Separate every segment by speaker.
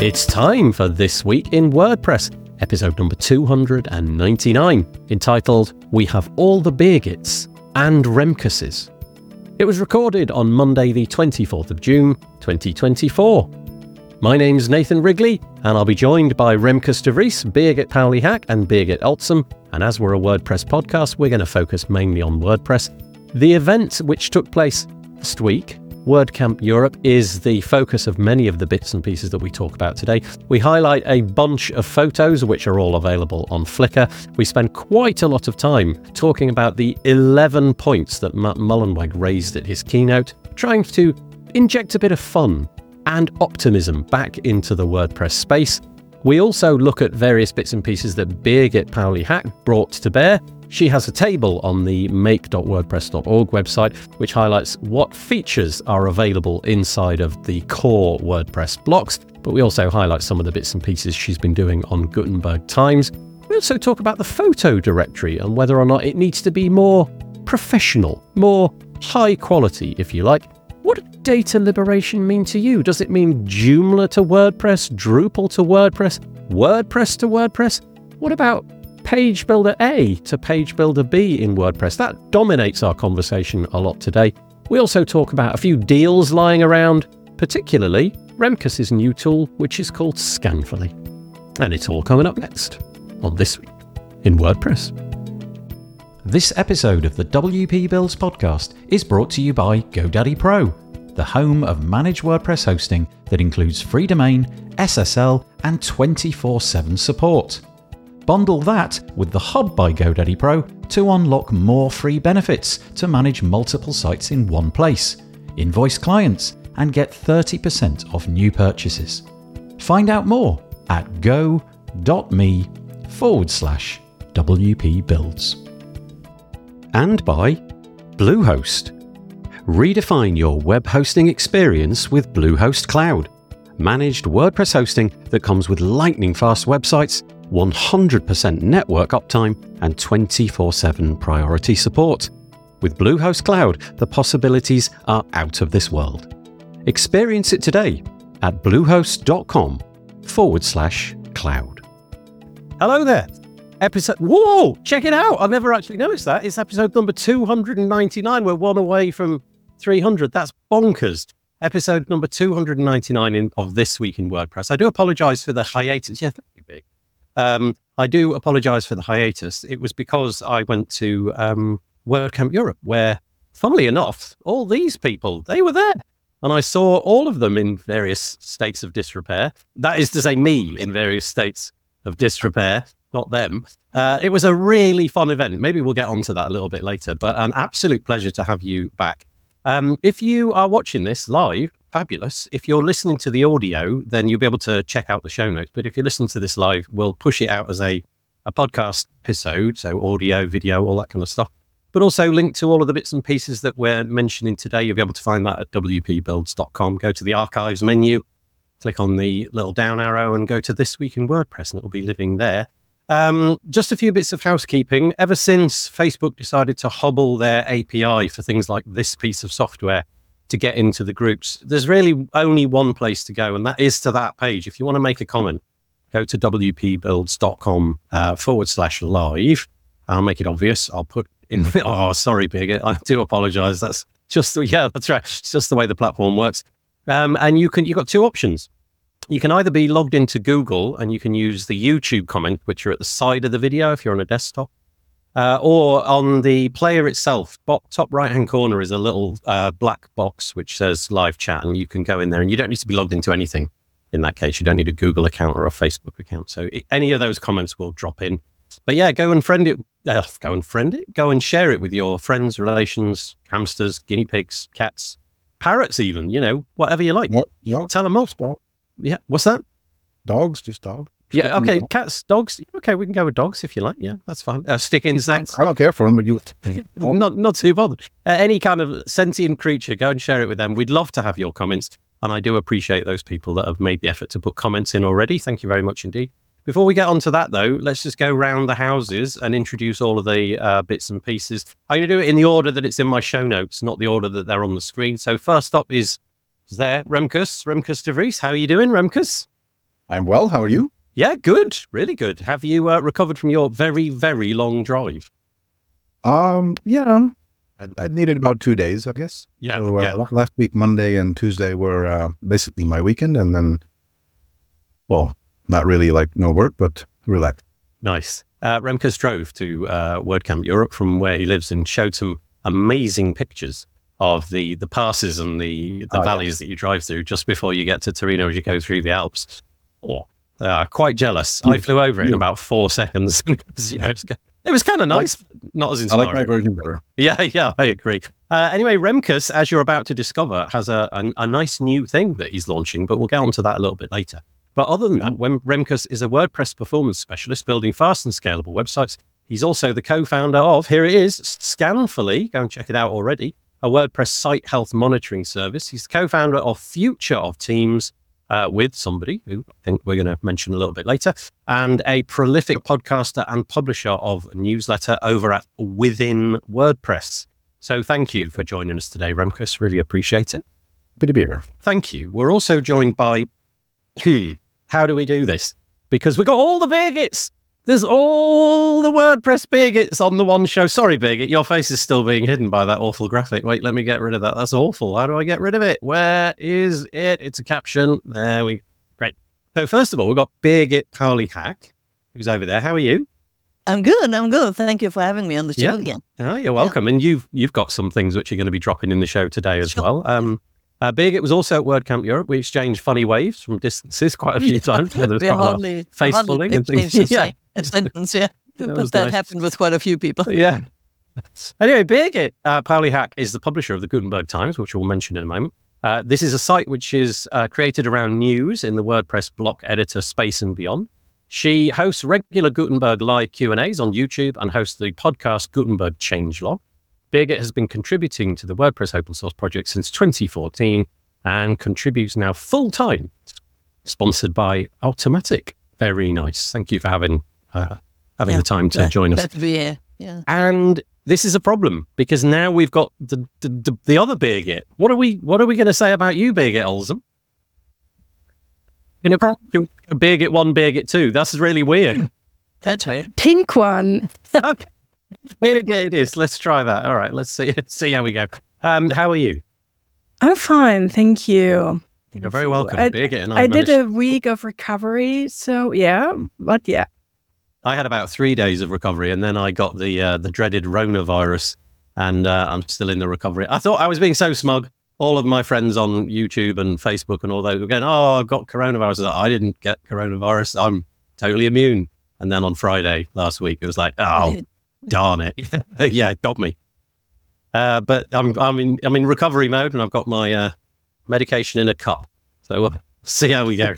Speaker 1: It's time for This Week in WordPress, episode number 299, entitled We Have All the Birgits and Remkuses. It was recorded on Monday the 24th of June, 2024. My name's Nathan Wrigley, and I'll be joined by Remkus de Vries, Birgit Pauli-Hack and Birgit Altsum, and as we're a WordPress podcast, we're going to focus mainly on WordPress. The event which took place last week, WordCamp Europe, is the focus of many of the bits and pieces that we talk about today. We highlight a bunch of photos which are all available on Flickr. We spend quite a lot of time talking about the 11 points that Matt Mullenweg raised at his keynote, trying to inject a bit of fun and optimism back into the WordPress space. We also look at various bits and pieces that Birgit Pauli-Hack brought to bear. She has a table on the make.wordpress.org website which highlights what features are available inside of the core WordPress blocks, but we also highlight some of the bits and pieces she's been doing on Gutenberg Times. We also talk about the photo directory and whether or not it needs to be more professional, more high quality, if you like. What does data liberation mean to you? Does it mean Joomla to WordPress, Drupal to WordPress, WordPress to WordPress? What about Page Builder A to Page Builder B in WordPress? That dominates our conversation a lot today. We also talk about a few deals lying around, particularly Remkus's new tool, which is called Scanfully. And it's all coming up next on This Week in WordPress. This episode of the WP Builds podcast is brought to you by GoDaddy Pro, the home of managed WordPress hosting that includes free domain, SSL, and 24/7 support. Bundle that with the Hub by GoDaddy Pro to unlock more free benefits to manage multiple sites in one place, invoice clients, and get 30% off new purchases. Find out more at go.me/WP Builds. And by Bluehost. Redefine your web hosting experience with Bluehost Cloud. Managed WordPress hosting that comes with lightning-fast websites, 100% network uptime, and 24/7 priority support. With Bluehost Cloud, the possibilities are out of this world. Experience it today at bluehost.com/cloud. Hello there. Whoa, check it out. I've never actually noticed that. It's episode number 299. We're one away from 300. That's bonkers. Episode number 299 of This Week in WordPress. I do apologize for the hiatus. Yeah, thank you, Big. I do apologize for the hiatus. It was because I went to WordCamp Europe, where, funnily enough, all these people, they were there. And I saw all of them in various states of disrepair. That is to say, me in various states of disrepair, not them. It was a really fun event. Maybe we'll get onto that a little bit later, but an absolute pleasure to have you back. If you are watching this live, fabulous. If you're listening to the audio, then you'll be able to check out the show notes. But if you're listening to this live, we'll push it out as a podcast episode, so audio, video, all that kind of stuff. But also link to all of the bits and pieces that we're mentioning today. You'll be able to find that at wpbuilds.com. Go to the archives menu, click on the little down arrow and go to This Week in WordPress, and it will be living there. Just a few bits of housekeeping. Ever since Facebook decided to hobble their API for things like this piece of software to get into the groups, there's really only one place to go, and that is to that page. If you want to make a comment, go to wpbuilds.com/live. I'll make it obvious. I'll put in, oh, sorry, Birgit. I do apologize. That's just, that's right. It's just the way the platform works. And you've got two options. You can either be logged into Google and you can use the YouTube comment, which are at the side of the video if you're on a desktop, or on the player itself. Top right-hand corner is a little black box which says live chat, and you can go in there, and you don't need to be logged into anything. In that case, you don't need a Google account or a Facebook account. So any of those comments will drop in. But yeah, go and friend it. Go and share it with your friends, relations, hamsters, guinea pigs, cats, parrots even, whatever you like.
Speaker 2: What?
Speaker 1: Tell them most. Yeah. What's that?
Speaker 2: Dogs, just dogs.
Speaker 1: Yeah. Okay. Cats, dogs. Okay. We can go with dogs if you like. Yeah, that's fine. Stick insects.
Speaker 2: I don't care for them, but you.
Speaker 1: Not too bothered. Any kind of sentient creature, go and share it with them. We'd love to have your comments. And I do appreciate those people that have made the effort to put comments in already. Thank you very much indeed. Before we get onto that, though, let's just go round the houses and introduce all of the bits and pieces. I'm going to do it in the order that it's in my show notes, not the order that they're on the screen. So first up is there, Remkus de Vries. How are you doing, Remkus?
Speaker 2: I'm well. How are you?
Speaker 1: Yeah, good. Really good. Have you recovered from your very, very long drive?
Speaker 2: Yeah. I needed about 2 days, I guess.
Speaker 1: Yeah.
Speaker 2: So, last week, Monday and Tuesday were basically my weekend, and then, well, not really like no work, but relax.
Speaker 1: Nice. Remkes drove to WordCamp Europe from where he lives and showed some amazing pictures of the passes and the valleys that you drive through just before you get to Torino as you go through the Alps. Quite jealous. I flew over it in about 4 seconds. It was kind of nice, not as inspiring.
Speaker 2: I like my version better.
Speaker 1: Yeah, I agree. Anyway, Remkes, as you're about to discover, has a nice new thing that he's launching, but we'll get onto that a little bit later. But other than that, Remkes is a WordPress performance specialist building fast and scalable websites. He's also the co-founder of, here it is, Scanfully. Go and check it out already. A WordPress site health monitoring service. He's the co-founder of Future of Teams, with somebody who I think we're going to mention a little bit later, and a prolific podcaster and publisher of newsletter over at Within WordPress. So thank you for joining us today, Remkes. Really appreciate it.
Speaker 2: Bit of beer.
Speaker 1: Thank you. We're also joined by, how do we do this? Because we got all the Birgits. There's all the WordPress Birgits on the one show. Sorry, Birgit, your face is still being hidden by that awful graphic. Wait, let me get rid of that. That's awful. How do I get rid of it? Where is it? It's a caption. There we go. Great. So first of all, we've got Birgit Pauli-Hack, who's over there. How are you?
Speaker 3: I'm good. Thank you for having me on the show again.
Speaker 1: Oh, you're welcome. Yeah. And you've got some things which are going to be dropping in the show today as well. Birgit was also at WordCamp Europe. We exchanged funny waves from distances quite a few times.
Speaker 3: We hardly
Speaker 1: face-pulling and things.
Speaker 3: A sentence, yeah. But that happened with quite a few people.
Speaker 1: Yeah. Anyway, Birgit Pauli-Hack is the publisher of the Gutenberg Times, which we'll mention in a moment. This is a site which is created around news in the WordPress block editor space and beyond. She hosts regular Gutenberg live Q&As on YouTube and hosts the podcast Gutenberg Changelog. Birgit has been contributing to the WordPress open source project since 2014 and contributes now full-time, sponsored by Automattic. Very nice. Thank you for having the time to join us.
Speaker 3: Glad to be here. Yeah.
Speaker 1: And this is a problem because now we've got the other Birgit. What are we going to say about you, Birgit Olsen? Birgit 1, Birgit 2. That's really weird.
Speaker 3: That's right.
Speaker 4: Pink one.
Speaker 1: Okay. It is. Let's try that. All right. Let's see how we go. How are you?
Speaker 4: I'm fine, thank you.
Speaker 1: You're very welcome, Birgit. And
Speaker 4: I did a week of recovery, so yeah.
Speaker 1: I had about 3 days of recovery, and then I got the dreaded Rona-virus, and I'm still in the recovery. I thought I was being so smug. All of my friends on YouTube and Facebook and all those were going, "Oh, I've got coronavirus." I didn't get coronavirus. I'm totally immune. And then on Friday last week, it was like, "Oh, darn it!" Yeah, it got me. But I'm in recovery mode, and I've got my medication in a cup. So we'll see how we go.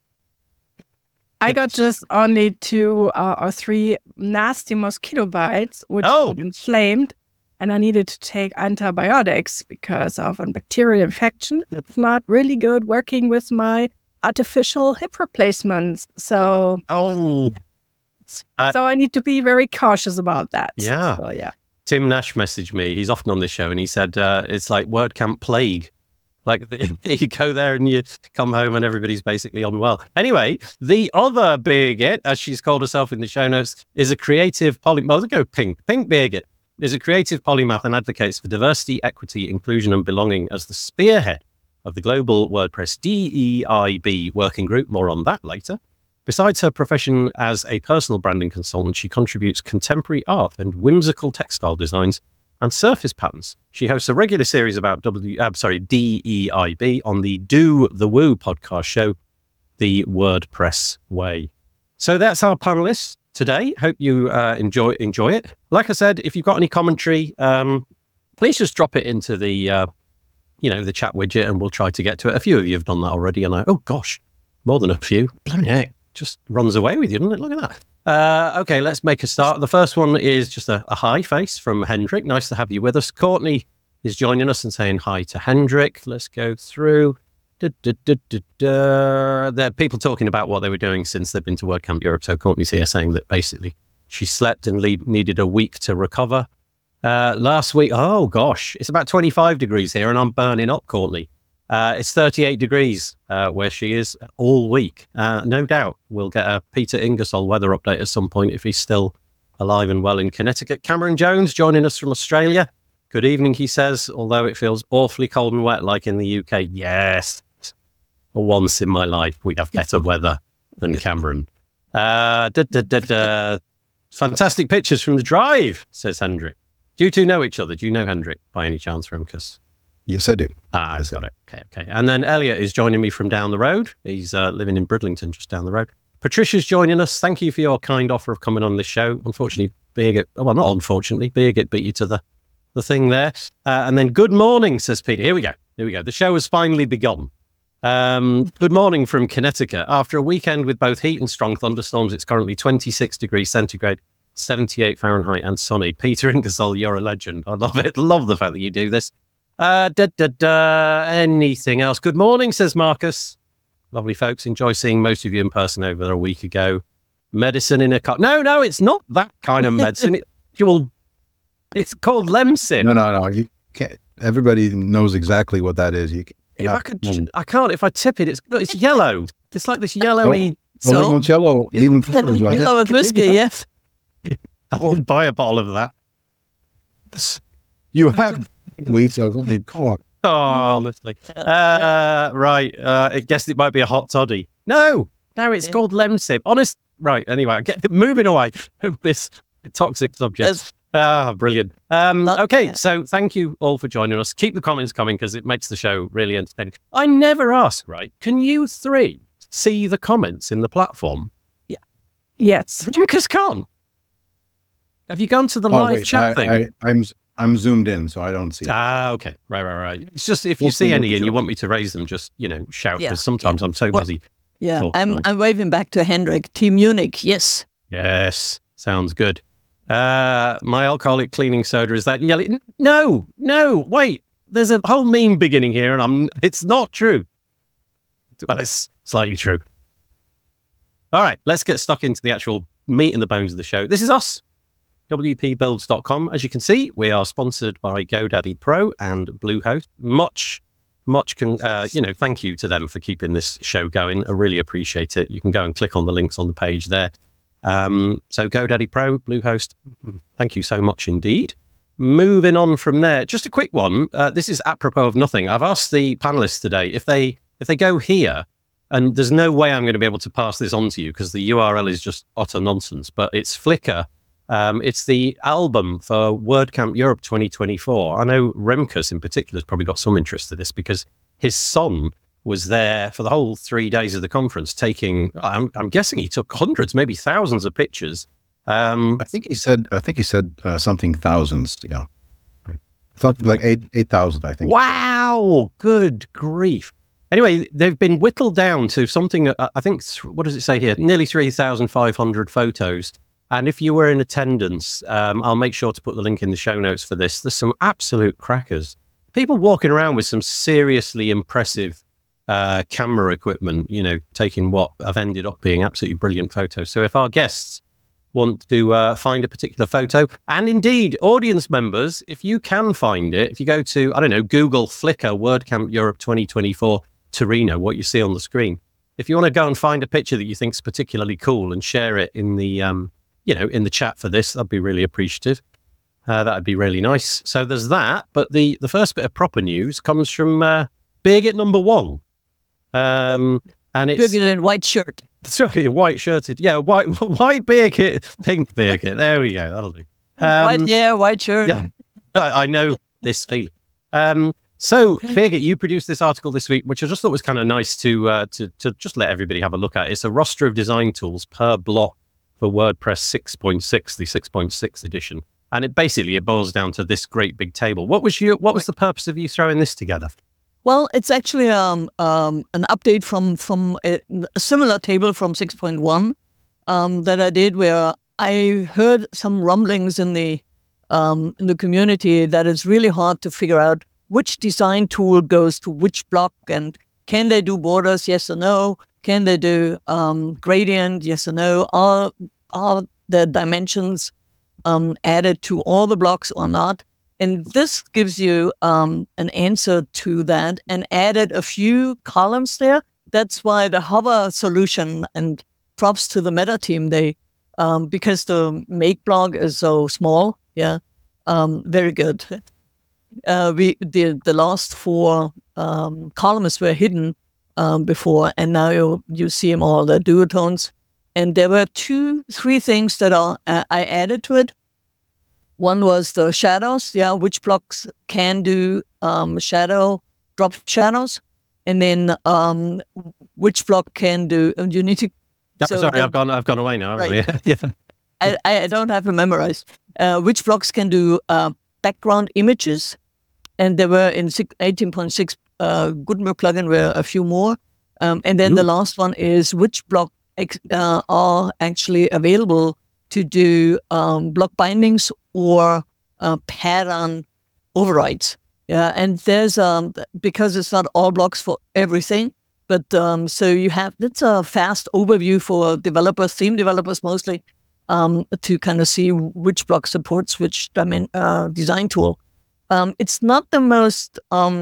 Speaker 4: I got just only 2 or 3 nasty mosquito bites, which inflamed, and I needed to take antibiotics because of a bacterial infection. It's not really good working with my artificial hip replacements. So, so I need to be very cautious about that.
Speaker 1: Yeah.
Speaker 4: So, yeah.
Speaker 1: Tim Nash messaged me. He's often on this show, and he said it's like WordCamp plague. Like you go there and you come home and everybody's basically unwell. Anyway, the other Birgit, as she's called herself in the show notes, is a creative polymath. Let's go Pink Birgit is a creative polymath and advocates for diversity, equity, inclusion, and belonging as the spearhead of the global WordPress DEIB working group. More on that later. Besides her profession as a personal branding consultant, she contributes contemporary art and whimsical textile designs and surface patterns. She hosts a regular series about DEIB on the Do the Woo podcast show, The WordPress Way. So that's our panelists today. Hope you enjoy it. Like I said, if you've got any commentary, please just drop it into the the chat widget, and we'll try to get to it. A few of you have done that already, and oh gosh, more than a few. Bloody heck, just runs away with you, doesn't it? Look at that. Okay, let's make a start. The first one is just a hi face from Hendrik. Nice to have you with us. Courtney is joining us and saying hi to Hendrik. Let's go through. There are people talking about what they were doing since they've been to WordCamp Europe. So Courtney's here saying that basically she slept and needed a week to recover. Last week, oh gosh, it's about 25 degrees here and I'm burning up, Courtney. It's 38 degrees where she is all week. No doubt we'll get a Peter Ingersoll weather update at some point if he's still alive and well in Connecticut. Cameron Jones joining us from Australia. Good evening, he says, although it feels awfully cold and wet like in the UK. Yes, for once in my life, we have better weather than Cameron. Fantastic pictures from the drive, says Hendrik. Do you two know each other? Do you know Hendrik by any chance, Remkus?
Speaker 2: Yes, I do.
Speaker 1: I've got it. Okay. And then Elliot is joining me from down the road. He's living in Bridlington, just down the road. Patricia's joining us. Thank you for your kind offer of coming on this show. Unfortunately, Birgit beat you to the thing there. And then good morning, says Peter. Here we go. The show has finally begun. Good morning from Connecticut. After a weekend with both heat and strong thunderstorms, it's currently 26 degrees centigrade, 78 Fahrenheit and sunny. Peter Ingersoll, you're a legend. I love it. Love the fact that you do this. Anything else? Good morning, says Marcus. Lovely folks. Enjoy seeing most of you in person over a week ago. Medicine in a cup. No, it's not that kind of medicine. It's called Lemsip.
Speaker 2: No. You can't. Everybody knows exactly what that is.
Speaker 1: I can't. If I tip it, it's yellow. It's like this yellowy.
Speaker 2: So yellow, even
Speaker 3: yellow with whiskey. Yes.
Speaker 1: I won't buy a bottle of that.
Speaker 2: You have. Come on.
Speaker 1: Oh, honestly. Right. I guess it might be a hot toddy. No, it's called Lemsip. Honest. Right. Anyway, moving away from this toxic subject. Brilliant. Okay, so thank you all for joining us. Keep the comments coming because it makes the show really entertaining. I never ask, right? Can you three see the comments in the platform?
Speaker 3: Yeah.
Speaker 4: Yes.
Speaker 1: Lucas can't. Have you gone to the live chat thing?
Speaker 2: I'm zoomed in, so I don't see it.
Speaker 1: Okay. Right. It's just if you see any and you want me to raise them, just, shout, because sometimes I'm so busy.
Speaker 3: Yeah, I'm waving back to Hendrik. Team Munich, yes.
Speaker 1: Yes, sounds good. My alcoholic cleaning soda is that yellow. No, wait. There's a whole meme beginning here, and it's not true. Well, it's slightly true. All right, let's get stuck into the actual meat and the bones of the show. This is us, WPBuilds.com. As you can see, we are sponsored by GoDaddy Pro and Bluehost. Much, thank you to them for keeping this show going. I really appreciate it. You can go and click on the links on the page there. So GoDaddy Pro, Bluehost, thank you so much indeed. Moving on from there, just a quick one. This is apropos of nothing. I've asked the panelists today if they go here, and there's no way I'm going to be able to pass this on to you because the URL is just utter nonsense, but it's Flickr. It's the album for WordCamp Europe 2024. I know Remkus in particular has probably got some interest in this because his son was there for the whole 3 days of the conference taking, I'm guessing he took hundreds, maybe thousands of pictures.
Speaker 2: I think he said something thousands. Yeah. I thought like 8,000, I think.
Speaker 1: Wow. Good grief. Anyway, they've been whittled down to something, I think, what does it say here? Nearly 3,500 photos. And if you were in attendance, I'll make sure to put the link in the show notes for this. There's some absolute crackers. People walking around with some seriously impressive camera equipment, taking what have ended up being absolutely brilliant photos. So if our guests want to find a particular photo, and indeed audience members, if you can find it, if you go to, Google Flickr WordCamp Europe 2024 Torino, what you see on the screen, if you want to go and find a picture that you think is particularly cool and share it in the, in the chat for this, I'd be really appreciative. That'd be really nice. So there's that. But the first bit of proper news comes from Birgit number one. And it's
Speaker 3: Birgit in white shirt.
Speaker 1: That's right, white shirted. Yeah, white Birgit, pink Birgit. There we go. That'll do.
Speaker 3: White shirt.
Speaker 1: Yeah, I know this feeling. So Birgit, you produced this article this week, which I just thought was kind of nice to just let everybody have a look at. It's a roster of design tools per block for WordPress 6.6, the 6.6 edition. And it boils down to this great big table. What was the purpose of you throwing this together?
Speaker 3: Well, it's actually an update from a similar table from 6.1 that I did, where I heard some rumblings in the community that it's really hard to figure out which design tool goes to which block, and can they do borders, yes or no? Can they do gradient, yes or no? Are the dimensions added to all the blocks or not? And this gives you an answer to that, and added a few columns there. That's why the Hover solution, and props to the Meta team, they because the make blog is so small, very good. The last 4 columns were hidden before, and now you see them all, the duotones. And there were 3 things that I added to it. One was the shadows, which blocks can do shadow drop shadows, and then which block can do. You need to.
Speaker 1: Sorry, I've gone away now.
Speaker 3: Right.
Speaker 1: Yeah.
Speaker 3: I don't have it memorized. Which blocks can do background images, and there were in 18.6 Gutenberg plugin were a few more, and then the last one is which block are actually available to do block bindings or pattern overrides. Yeah, and there's because it's not all blocks for everything, but so you have, that's a fast overview for developers, theme developers mostly, to kind of see which block supports which design tool. It's not the most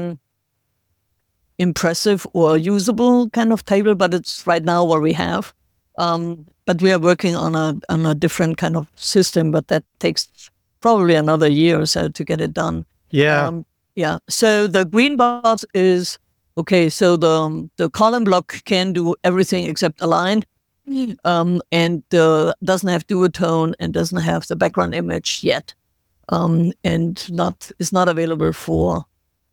Speaker 3: impressive or usable kind of table, but it's right now what we have. But we are working on a different kind of system, but that takes probably another year or so to get it done.
Speaker 1: Yeah.
Speaker 3: So the green box is okay. So the column block can do everything except align, and doesn't have duotone and doesn't have the background image yet, and is not available for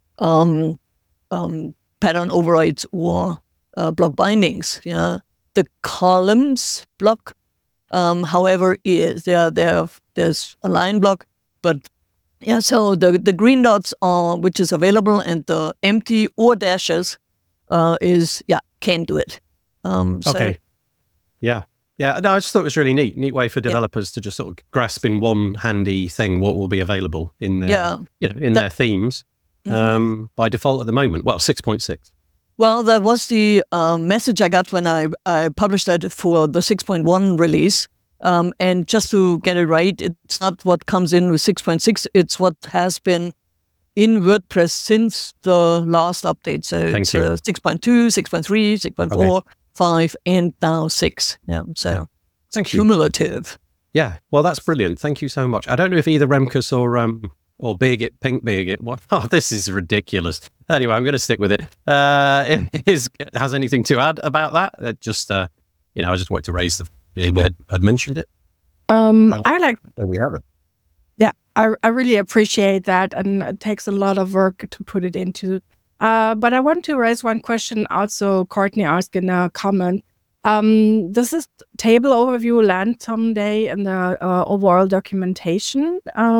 Speaker 3: pattern overrides or block bindings. Yeah. The columns block, however, there's a line block, but so the green dots are, which is available, and the empty or dashes can do it.
Speaker 1: Okay. Yeah. No, I just thought it was really neat way for developers to just sort of grasp in one handy thing what will be available in their their themes by default at the moment. Well, 6.6.
Speaker 3: Well, that was the message I got when I published that for the 6.1 release. And just to get it right, it's not what comes in with 6.6. It's what has been in WordPress since the last update. So it's 6.2, 6.3, 6.4, 5, and now 6. Yeah, so it's cumulative.
Speaker 1: Yeah, well, that's brilliant. Thank you so much. I don't know if either Remkus or Birgit, Pink Birgit. This is ridiculous. Anyway, I'm going to stick with it. Has anything to add about that? I just wanted to raise I'd mentioned it.
Speaker 4: I like.
Speaker 2: There we have it.
Speaker 4: Yeah, I really appreciate that, and it takes a lot of work to put it into. But I want to raise one question. Also, Courtney asked in a comment. Does this table overview land someday in the overall documentation?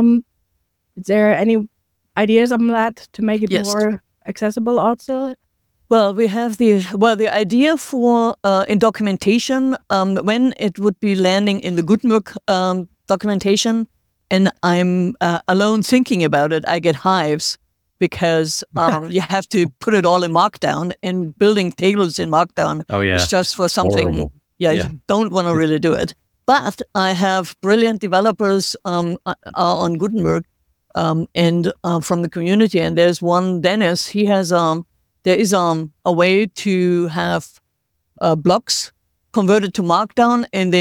Speaker 4: Is there any ideas on that to make it more accessible also?
Speaker 3: Well, we have the idea for in documentation, when it would be landing in the Gutenberg documentation, and I'm alone thinking about it, I get hives, because you have to put it all in Markdown, and building tables in Markdown is just for something you don't want to really do it. But I have brilliant developers on Gutenberg and from the community, and there's one, Dennis. He has there is a way to have blocks converted to Markdown and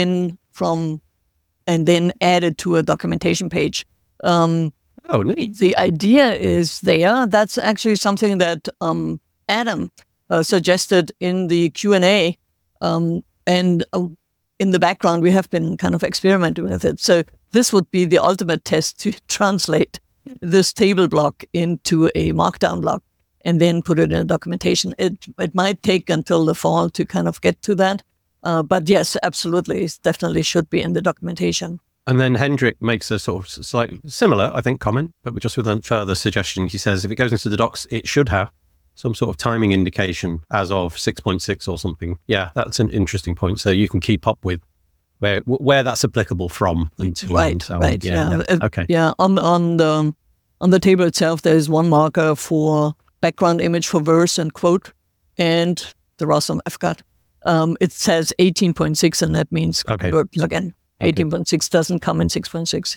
Speaker 3: then added to a documentation page.
Speaker 1: Neat.
Speaker 3: The idea is there. That's actually something that Adam suggested in the Q&A, and in the background we have been kind of experimenting with it. So this would be the ultimate test to translate this table block into a Markdown block and then put it in documentation. It might take until the fall to kind of get to that. But yes, absolutely, it definitely should be in the documentation.
Speaker 1: And then Hendrik makes a sort of slightly similar, I think, comment, but just with a further suggestion. He says if it goes into the docs, it should have some sort of timing indication as of 6.6 or something. Yeah, that's an interesting point. So you can keep up with where that's applicable from.
Speaker 3: Right. Yeah.
Speaker 1: Okay.
Speaker 3: Yeah. On the table itself, there is one marker for background image for verse and quote, and there are some FCAT. It says 18.6, and that means Word plugin. 18.6 doesn't come in 6.6. Yeah.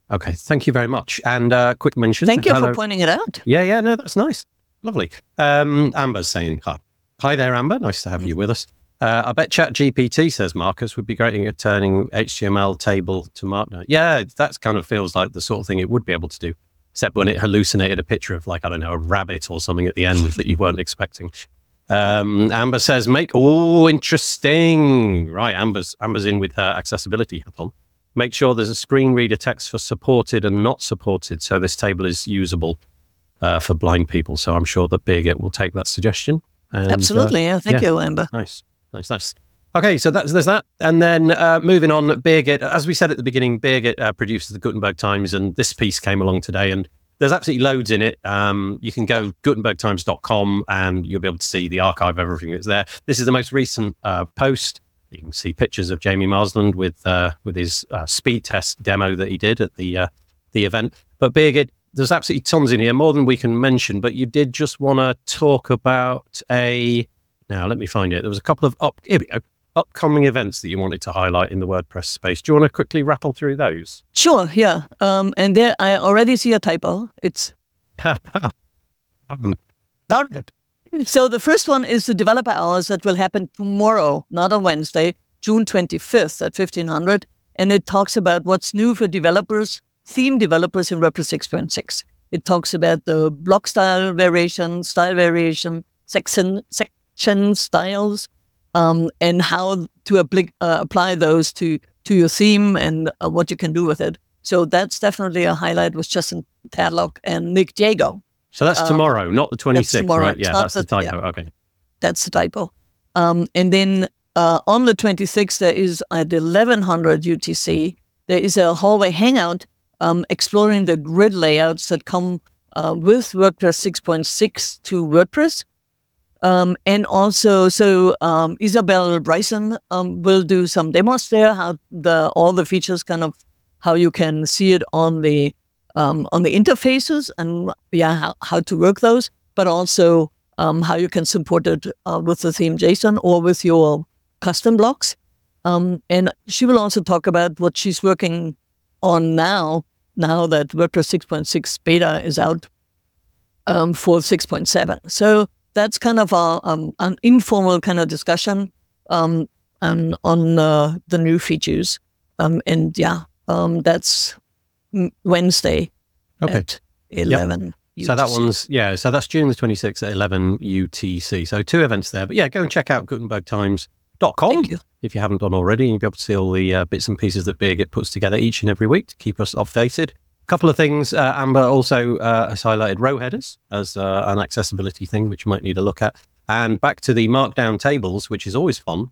Speaker 1: Okay, thank you very much. And quick mention.
Speaker 3: Thank you
Speaker 1: hello.
Speaker 3: for pointing it out.
Speaker 1: Yeah, no, that's nice. Lovely. Amber's saying hi. Hi there, Amber. Nice to have you with us. I bet ChatGPT, says Marcus, would be great at turning HTML table to Markdown. Yeah, that kind of feels like the sort of thing it would be able to do, except when it hallucinated a picture of, like, I don't know, a rabbit or something at the end that you weren't expecting. Amber says, interesting. Right, Amber's in with her accessibility hat on. Make sure there's a screen reader text for supported and not supported, so this table is usable for blind people. So I'm sure that Birgit will take that suggestion. And,
Speaker 3: Absolutely. Thank you, Amber.
Speaker 1: Nice. Okay, so there's that. And then moving on, Birgit, as we said at the beginning, Birgit produces the Gutenberg Times, and this piece came along today, and there's absolutely loads in it. You can go gutenbergtimes.com and you'll be able to see the archive of everything that's there. This is the most recent post. You can see pictures of Jamie Marsland with his speed test demo that he did at the event. But Birgit, there's absolutely tons in here, more than we can mention. But you did just want to talk about now let me find it. There was a couple of upcoming events that you wanted to highlight in the WordPress space. Do you want to quickly rattle through those?
Speaker 3: Sure, yeah. And there I already see a typo. It's so the first one is the developer hours that will happen tomorrow, not on Wednesday, June 25th at 1500. And it talks about what's new for developers, theme developers in WordPress 6.6. It talks about the block style variation, section styles, and how to apply those to your theme and what you can do with it. So that's definitely a highlight with Justin Tadlock and Nick Jago.
Speaker 1: So that's tomorrow, not the 26th, right?
Speaker 3: It's
Speaker 1: Yeah, that's the typo. Yeah. Okay.
Speaker 3: That's the typo. And then on the 26th, there is at 1100 UTC, there is a hallway hangout exploring the grid layouts that come with WordPress 6.6 to WordPress. And also, Isabel Bryson will do some demos there, how all the features how you can see it on the interfaces and how to work those, but also how you can support it with the theme JSON or with your custom blocks. And she will also talk about what she's working on now that WordPress 6.6 beta is out for 6.7. So that's kind of an informal kind of discussion on the new features. That's Wednesday at 11.
Speaker 1: Yep. So that one's, so that's June the 26th at 11 UTC. So 2 events there. But yeah, go and check out gutenbergtimes.com if you haven't done already. And you'll be able to see all the bits and pieces that Birgit puts together each and every week to keep us updated. Couple of things. Amber also has highlighted row headers as an accessibility thing, which you might need to look at. And back to the markdown tables, which is always fun.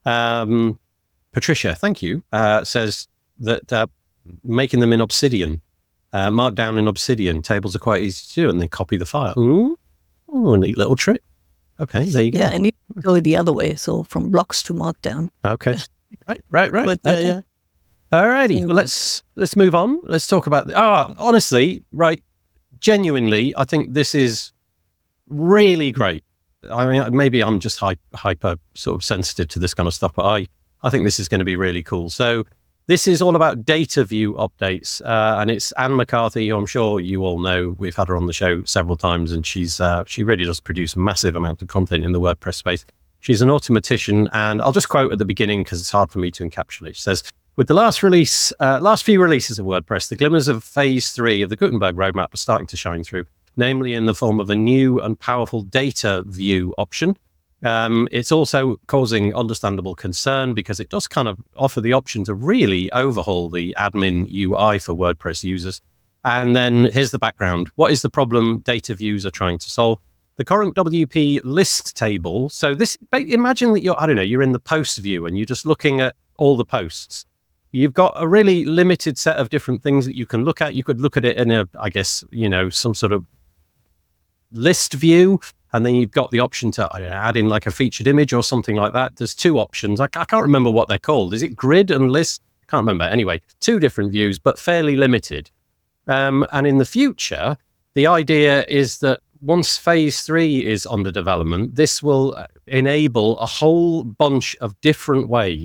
Speaker 1: Patricia, thank you, says that making them in Obsidian, markdown in Obsidian, tables are quite easy to do, and then copy the file. Ooh, a neat little trick. Okay, there you go.
Speaker 3: Yeah, and you go the other way, so from blocks to markdown.
Speaker 1: Okay, right.
Speaker 3: But,
Speaker 1: okay. Alrighty, well, let's move on. Let's talk about honestly, right, genuinely, I think this is really great. I mean, maybe I'm just hyper sort of sensitive to this kind of stuff, but I think this is going to be really cool. So this is all about data view updates, and it's Anne McCarthy, who I'm sure you all know. We've had her on the show several times, and she really does produce a massive amount of content in the WordPress space. She's an automatician, and I'll just quote at the beginning because it's hard for me to encapsulate. She says, with the last few releases of WordPress, the glimmers of phase 3 of the Gutenberg roadmap are starting to shine through, namely in the form of a new and powerful data view option. It's also causing understandable concern because it does kind of offer the option to really overhaul the admin UI for WordPress users. And then here's the background. What is the problem data views are trying to solve? The current WP list table. So imagine that you're in the post view and you're just looking at all the posts. You've got a really limited set of different things that you can look at. You could look at it in some sort of list view, and then you've got the option to add in like a featured image or something like that. There's 2 options. I can't remember what they're called. Is it grid and list? Can't remember. Anyway, 2 different views, but fairly limited. And in the future, the idea is that once phase 3 is under development, this will enable a whole bunch of different ways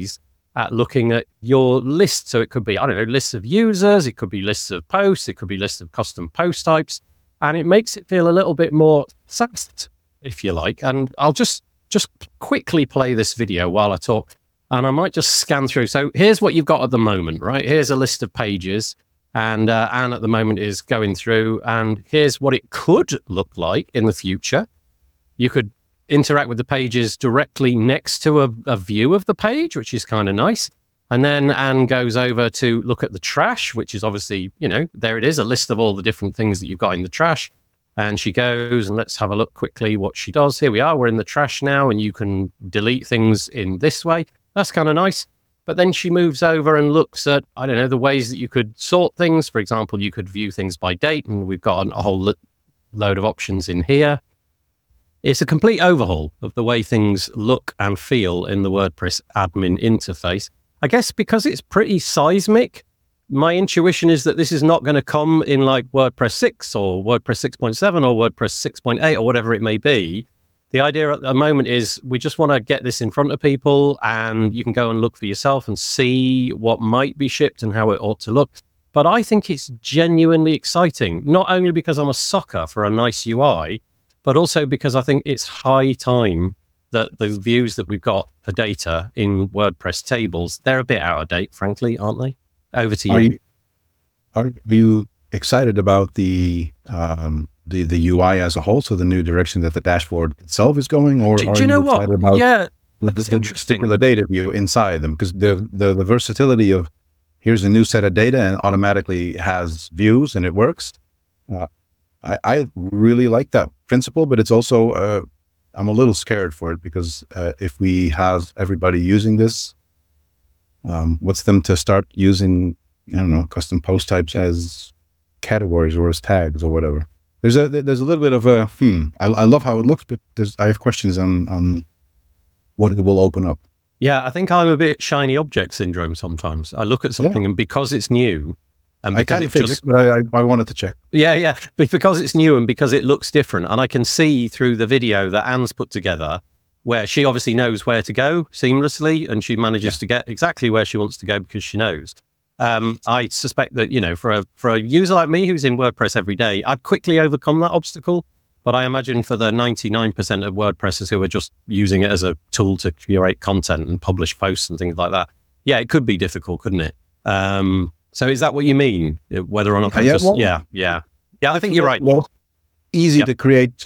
Speaker 1: at looking at your list. So it could be, I don't know, lists of users, it could be lists of posts, it could be lists of custom post types, and it makes it feel a little bit more fast, if you like. And I'll just quickly play this video while I talk, and I might just scan through. So here's what you've got at the moment, right? Here's a list of pages, and Anne at the moment is going through, and here's what it could look like in the future. You could interact with the pages directly next to a view of the page, which is kind of nice. And then Anne goes over to look at the trash, which is obviously, there it is, a list of all the different things that you've got in the trash. And she goes, and let's have a look quickly what she does. Here we are, we're in the trash now, and you can delete things in this way. That's kind of nice. But then she moves over and looks at, I don't know, the ways that you could sort things. For example, you could view things by date, and we've got a whole load of options in here. It's a complete overhaul of the way things look and feel in the WordPress admin interface. I guess because it's pretty seismic, my intuition is that this is not going to come in like WordPress 6 or WordPress 6.7 or WordPress 6.8 or whatever it may be. The idea at the moment is we just want to get this in front of people, and you can go and look for yourself and see what might be shipped and how it ought to look. But I think it's genuinely exciting, not only because I'm a sucker for a nice UI, but also because I think it's high time that the views that we've got for data in WordPress tables, they're a bit out of date, frankly, aren't they? Over to you.
Speaker 2: Are you excited about the UI as a whole, so the new direction that the dashboard itself is going, or
Speaker 1: do you know what? Yeah,
Speaker 2: that's interesting. The data view inside them, because the versatility of here's a new set of data and automatically has views and it works. I really like that principle, but it's also I'm a little scared for it, because if we have everybody using this, what's them to start using, I don't know, custom post types as categories or as tags or whatever. There's a little bit of a I love how it looks, but I have questions on what it will open up.
Speaker 1: Yeah, I think I'm a bit shiny object syndrome sometimes. I look at something and because it's new, and
Speaker 2: I kind of figured, but I wanted to check.
Speaker 1: Yeah, but because it's new and because it looks different, and I can see through the video that Anne's put together, where she obviously knows where to go seamlessly, and she manages to get exactly where she wants to go because she knows. I suspect that, for a user like me who's in WordPress every day, I'd quickly overcome that obstacle. But I imagine for the 99% of WordPressers who are just using it as a tool to curate content and publish posts and things like that, yeah, it could be difficult, couldn't it? So is that what you mean? Whether or not? Yeah. I think you're right.
Speaker 2: Well, easy to create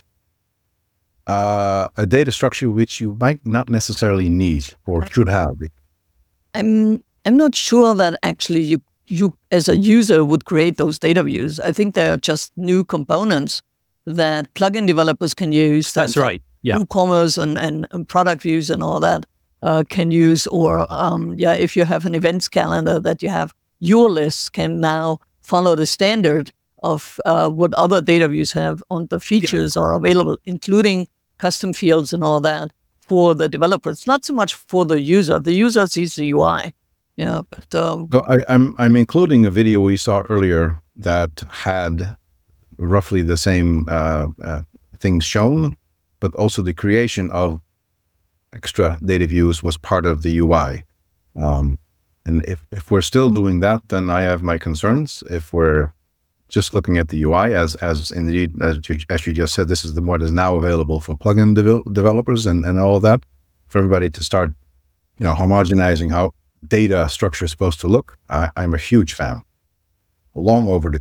Speaker 2: a data structure which you might not necessarily need or should have.
Speaker 3: I'm not sure that actually you as a user would create those data views. I think they're just new components that plugin developers can use.
Speaker 1: That's right. Yeah.
Speaker 3: WooCommerce and product views and all that can use. Or if you have an events calendar that you have, your lists can now follow the standard of what other data views have on the features are available, including custom fields and all that for the developers. Not so much for the user. The user sees the UI. Yeah, but
Speaker 2: so I'm including a video we saw earlier that had roughly the same things shown, but also the creation of extra data views was part of the UI. And if we're still doing that, then I have my concerns. If we're just looking at the UI as indeed, as you just said, this is what is now available for plugin developers and all of that, for everybody to start, homogenizing how data structure is supposed to look. I'm a huge fan. Long overdue.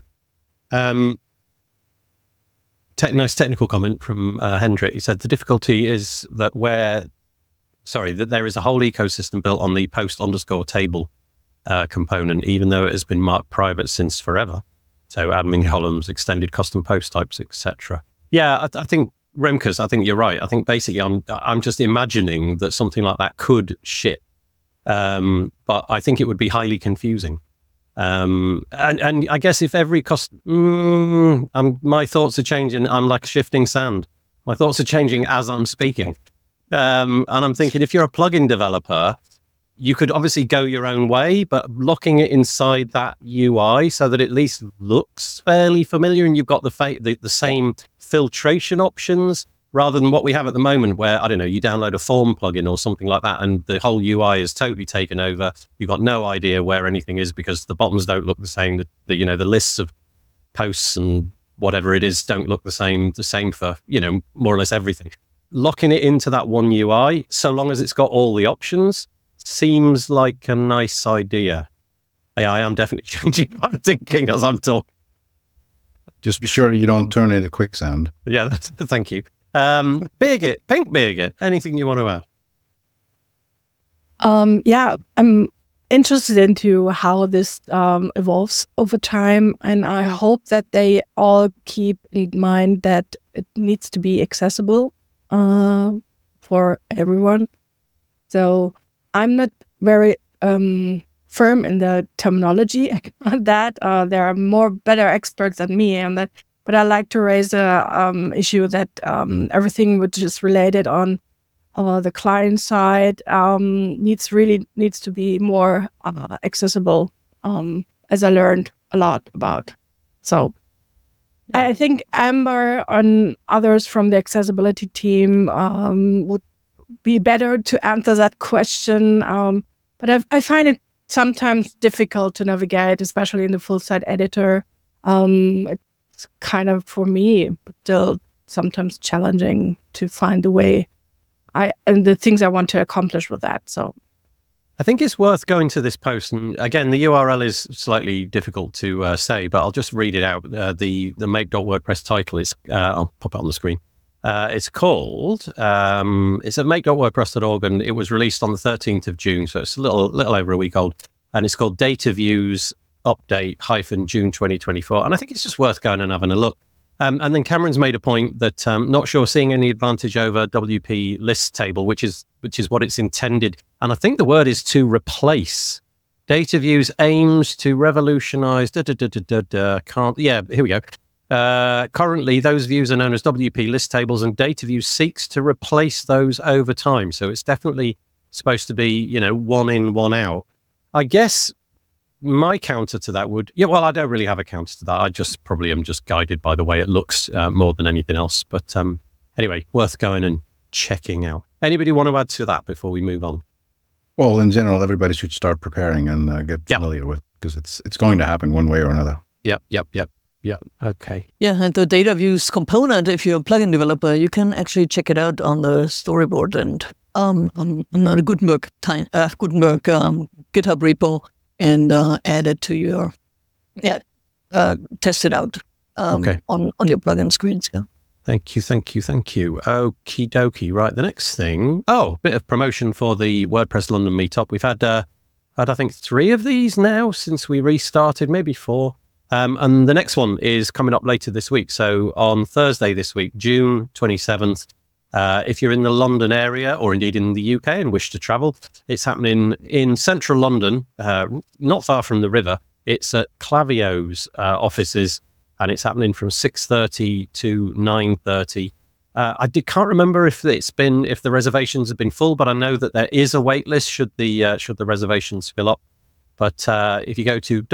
Speaker 1: Nice technical comment from Hendrik. He said the difficulty is that that there is a whole ecosystem built on the post_table component, even though it has been marked private since forever. So admin columns, extended custom post types, etc. Yeah, I think Remkes, I think you're right. I think basically I'm just imagining that something like that could ship. But I think it would be highly confusing. And I guess if every my thoughts are changing. I'm like shifting sand. My thoughts are changing as I'm speaking. And I'm thinking, if you're a plugin developer, you could obviously go your own way, but locking it inside that UI so that it at least looks fairly familiar, and you've got the same filtration options rather than what we have at the moment where, I don't know, you download a form plugin or something like that and the whole UI is totally taken over. You've got no idea where anything is because the buttons don't look the same. The lists of posts and whatever it is don't look the same for, more or less everything. Locking it into that one UI, so long as it's got all the options, seems like a nice idea. Yeah, I am definitely changing my thinking as I'm talking.
Speaker 2: Just be sure you don't turn into quicksand.
Speaker 1: Yeah, thank you. Birgit, Pink Birgit, anything you want to add?
Speaker 4: Yeah, I'm interested into how this evolves over time, and I hope that they all keep in mind that it needs to be accessible for everyone. So I'm not very firm in the terminology on that. There are better experts than me on that. But I like to raise the issue that everything which is related on the client side needs to be more accessible, as I learned a lot about. So I think Amber and others from the accessibility team would be better to answer that question. But I find it sometimes difficult to navigate, especially in the full site editor. It's kind of, for me, still sometimes challenging to find the way and the things I want to accomplish with that. So
Speaker 1: I think it's worth going to this post. And again, the URL is slightly difficult to say, but I'll just read it out. The make.wordpress title is, I'll pop it on the screen. It's called, it's at make.wordpress.org, and it was released on the 13th of June. So it's a little over a week old. And it's called Data Views Update June 2024. And I think it's just worth going and having a look. And then Cameron's made a point that not sure seeing any advantage over WP list table, which is what it's intended. And I think the word is to replace. Data Views aims to revolutionize. Here we go. Currently, those views are known as WP list tables, and Data Views seeks to replace those over time. So it's definitely supposed to be, one in, one out. I guess my counter to that I don't really have a counter to that. I just probably am just guided by the way it looks more than anything else. But anyway, worth going and checking out. Anybody want to add to that before we move on?
Speaker 2: Well, in general, everybody should start preparing and get familiar with, because it's going to happen one way or another.
Speaker 1: Yep. Okay.
Speaker 3: Yeah, and the data views component, if you're a plugin developer, you can actually check it out on the storyboard and on the Gutenberg GitHub repo and add it to your test it out on your plugin screens. Yeah.
Speaker 1: Thank you. Okie dokie. Right, the next thing. Oh, bit of promotion for the WordPress London meetup. We've had I think 3 of these now since we restarted, maybe 4. And the next one is coming up later this week. So on Thursday this week, June 27th, if you're in the London area or indeed in the UK and wish to travel, it's happening in central London, not far from the river. It's at Klaviyo's offices, and it's happening from 6:30 to 9:30. I can't remember if the reservations have been full, but I know that there is a wait list should the reservations fill up. But if you go to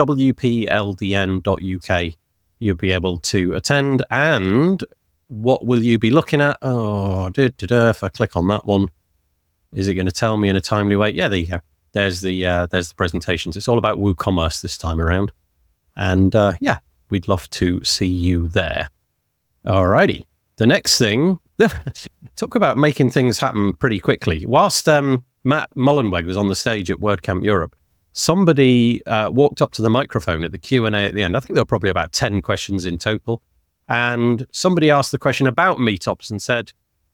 Speaker 1: wpldn.uk, you'll be able to attend. And what will you be looking at? If I click on that one, is it going to tell me in a timely way? Yeah, there you go. There's the presentations. It's all about WooCommerce this time around. And we'd love to see you there. Alrighty. The next thing, talk about making things happen pretty quickly. Whilst Matt Mullenweg was on the stage at WordCamp Europe, somebody walked up to the microphone at the Q&A at the end. I think there were probably about 10 questions in total. And somebody asked the question about meetups and said,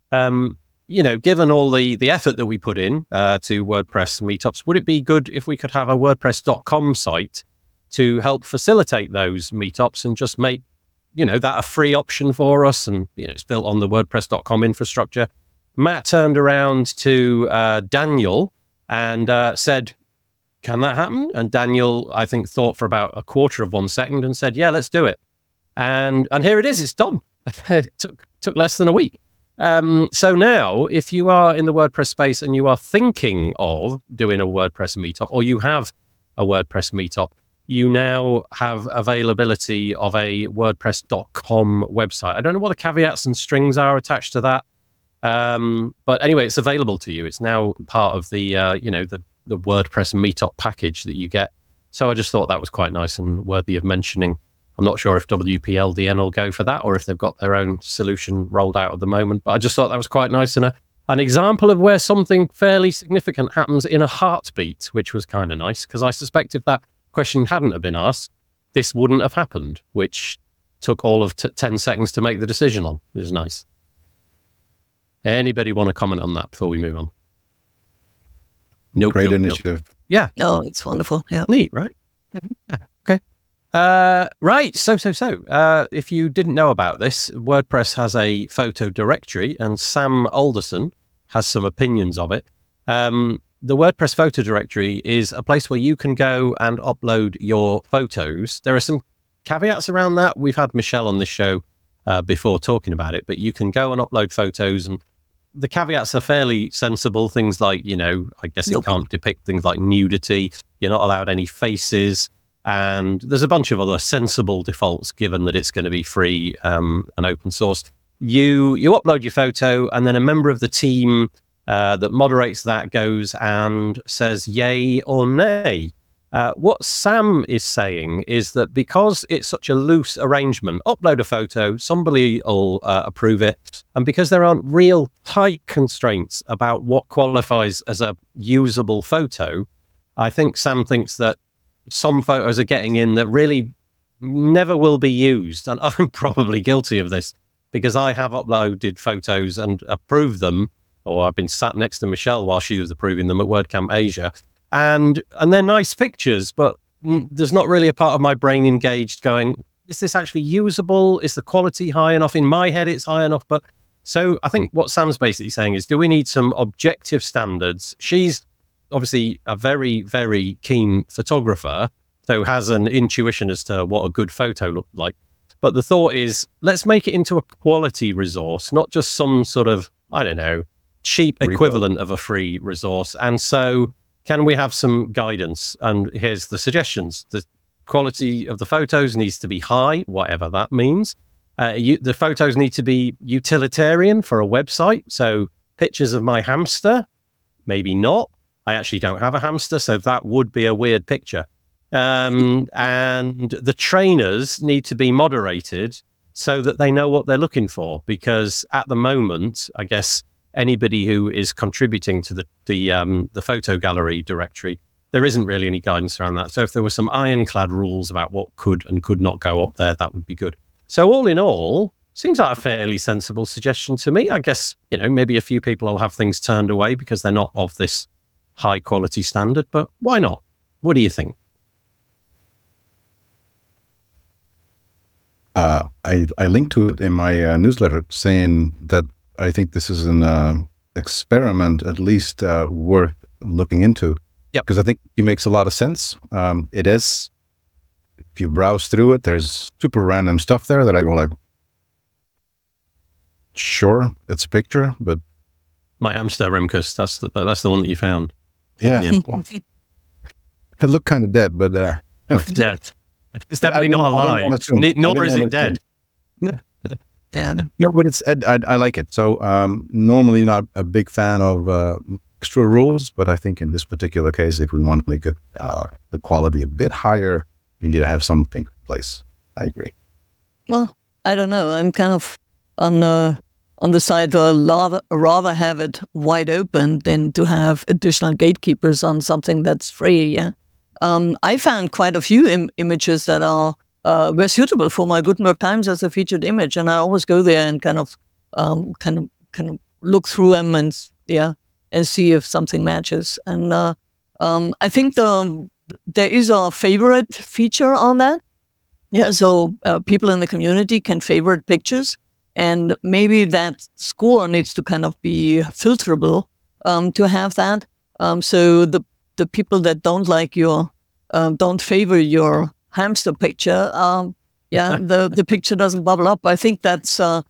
Speaker 1: given all the effort that we put in to WordPress meetups, would it be good if we could have a WordPress.com site to help facilitate those meetups and just make, that a free option for us? And, it's built on the WordPress.com infrastructure. Matt turned around to Daniel and said, can that happen? And Daniel, I think, thought for about a quarter of 1 second and said, yeah, let's do it. And here it is. It's done. It took less than a week. So now, if you are in the WordPress space and you are thinking of doing a WordPress meetup, or you have a WordPress meetup, you now have availability of a WordPress.com website. I don't know what the caveats and strings are attached to that. But anyway, it's available to you. It's now part of the the WordPress Meetup package that you get. So I just thought that was quite nice and worthy of mentioning. I'm not sure if WPLDN will go for that or if they've got their own solution rolled out at the moment, but I just thought that was quite nice and an example of where something fairly significant happens in a heartbeat, which was kind of nice, because I suspect if that question hadn't have been asked, this wouldn't have happened, which took all of 10 seconds to make the decision on. It was nice. Anybody want to comment on that before we move on? Nope.
Speaker 2: Great initiative.
Speaker 1: Nope. Yeah.
Speaker 3: Oh, it's wonderful. Yeah.
Speaker 1: Neat, right? Yeah. Okay. Right. So, if you didn't know about this, WordPress has a photo directory and Sam Alderson has some opinions of it. The WordPress photo directory is a place where you can go and upload your photos. There are some caveats around that. We've had Michelle on this show before talking about it, but you can go and upload photos, and the caveats are fairly sensible. Things like, I guess it can't depict things like nudity. You're not allowed any faces. And there's a bunch of other sensible defaults, given that it's going to be free and open source. You upload your photo, and then a member of the team that moderates that goes and says yay or nay. What Sam is saying is that because it's such a loose arrangement, upload a photo, somebody will approve it. And because there aren't real tight constraints about what qualifies as a usable photo, I think Sam thinks that some photos are getting in that really never will be used. And I'm probably guilty of this because I have uploaded photos and approved them, or I've been sat next to Michelle while she was approving them at WordCamp Asia. And they're nice pictures, but there's not really a part of my brain engaged going, is this actually usable? Is the quality high enough? In my head, it's high enough. But so I think what Sam's basically saying is, do we need some objective standards? She's obviously a very, very keen photographer, so has an intuition as to what a good photo looked like. But the thought is, let's make it into a quality resource, not just some sort of, cheap equivalent of a free resource. And so can we have some guidance? And here's the suggestions. The quality of the photos needs to be high, whatever that means. The photos need to be utilitarian for a website. So pictures of my hamster, maybe not. I actually don't have a hamster, so that would be a weird picture. And the trainers need to be moderated so that they know what they're looking for. Because at the moment, I guess anybody who is contributing to the photo gallery directory, there isn't really any guidance around that. So if there were some ironclad rules about what could and could not go up there, that would be good. So all in all, seems like a fairly sensible suggestion to me. I guess, maybe a few people will have things turned away because they're not of this high quality standard, but why not? What do you think?
Speaker 2: I linked to it in my newsletter saying that I think this is an experiment at least worth looking into.
Speaker 1: Yeah,
Speaker 2: because I think it makes a lot of sense. It is. If you browse through it, there's super random stuff there that I go like, sure, it's a picture, but
Speaker 1: my hamster, Remkus, that's the one that you found.
Speaker 2: Yeah. It looked kind of dead, but
Speaker 1: dead. It's definitely not alive. Nor is it dead.
Speaker 3: Yeah.
Speaker 2: No, but it's I like it. So normally not a big fan of extra rules, but I think in this particular case, if we want to make it the quality a bit higher, you need to have something in place. I agree.
Speaker 3: Well, I don't know. I'm kind of on the side to rather have it wide open than to have additional gatekeepers on something that's free. Yeah. I found quite a few images that were suitable for my Gutenberg Times as a featured image, and I always go there and kind of look through them and see if something matches. And I think there is a favorite feature on that. Yeah, so people in the community can favorite pictures, and maybe that score needs to kind of be filterable to have that. So the people that don't like don't favor your hamster picture, the picture doesn't bubble up. I think that's a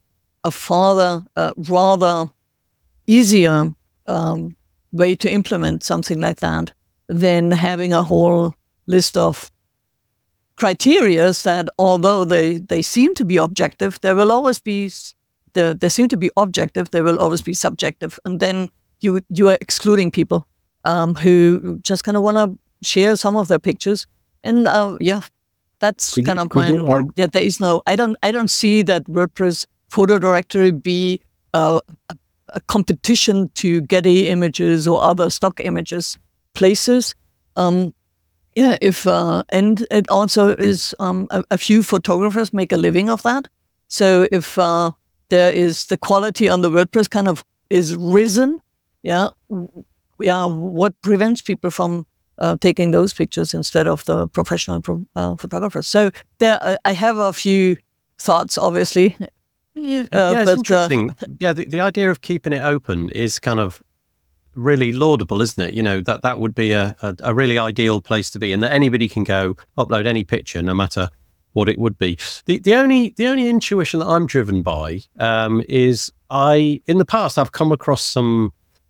Speaker 3: rather easier way to implement something like that than having a whole list of criteria that, although they seem to be objective, there will always be they seem to be objective, they will always be subjective. And then you are excluding people who just kind of want to share some of their pictures. And that's kind of my, there is no, I don't see that WordPress photo directory be a competition to Getty Images or other stock images places. And it also is a few photographers make a living of that. So if there is the quality on the WordPress kind of is risen, what prevents people from taking those pictures instead of the professional photographers? So there, I have a few thoughts, obviously.
Speaker 1: It's interesting. The idea of keeping it open is kind of really laudable, isn't it? You know, that would be a really ideal place to be, and that anybody can go upload any picture, no matter what it would be. The only intuition that I'm driven by is in the past I've come across some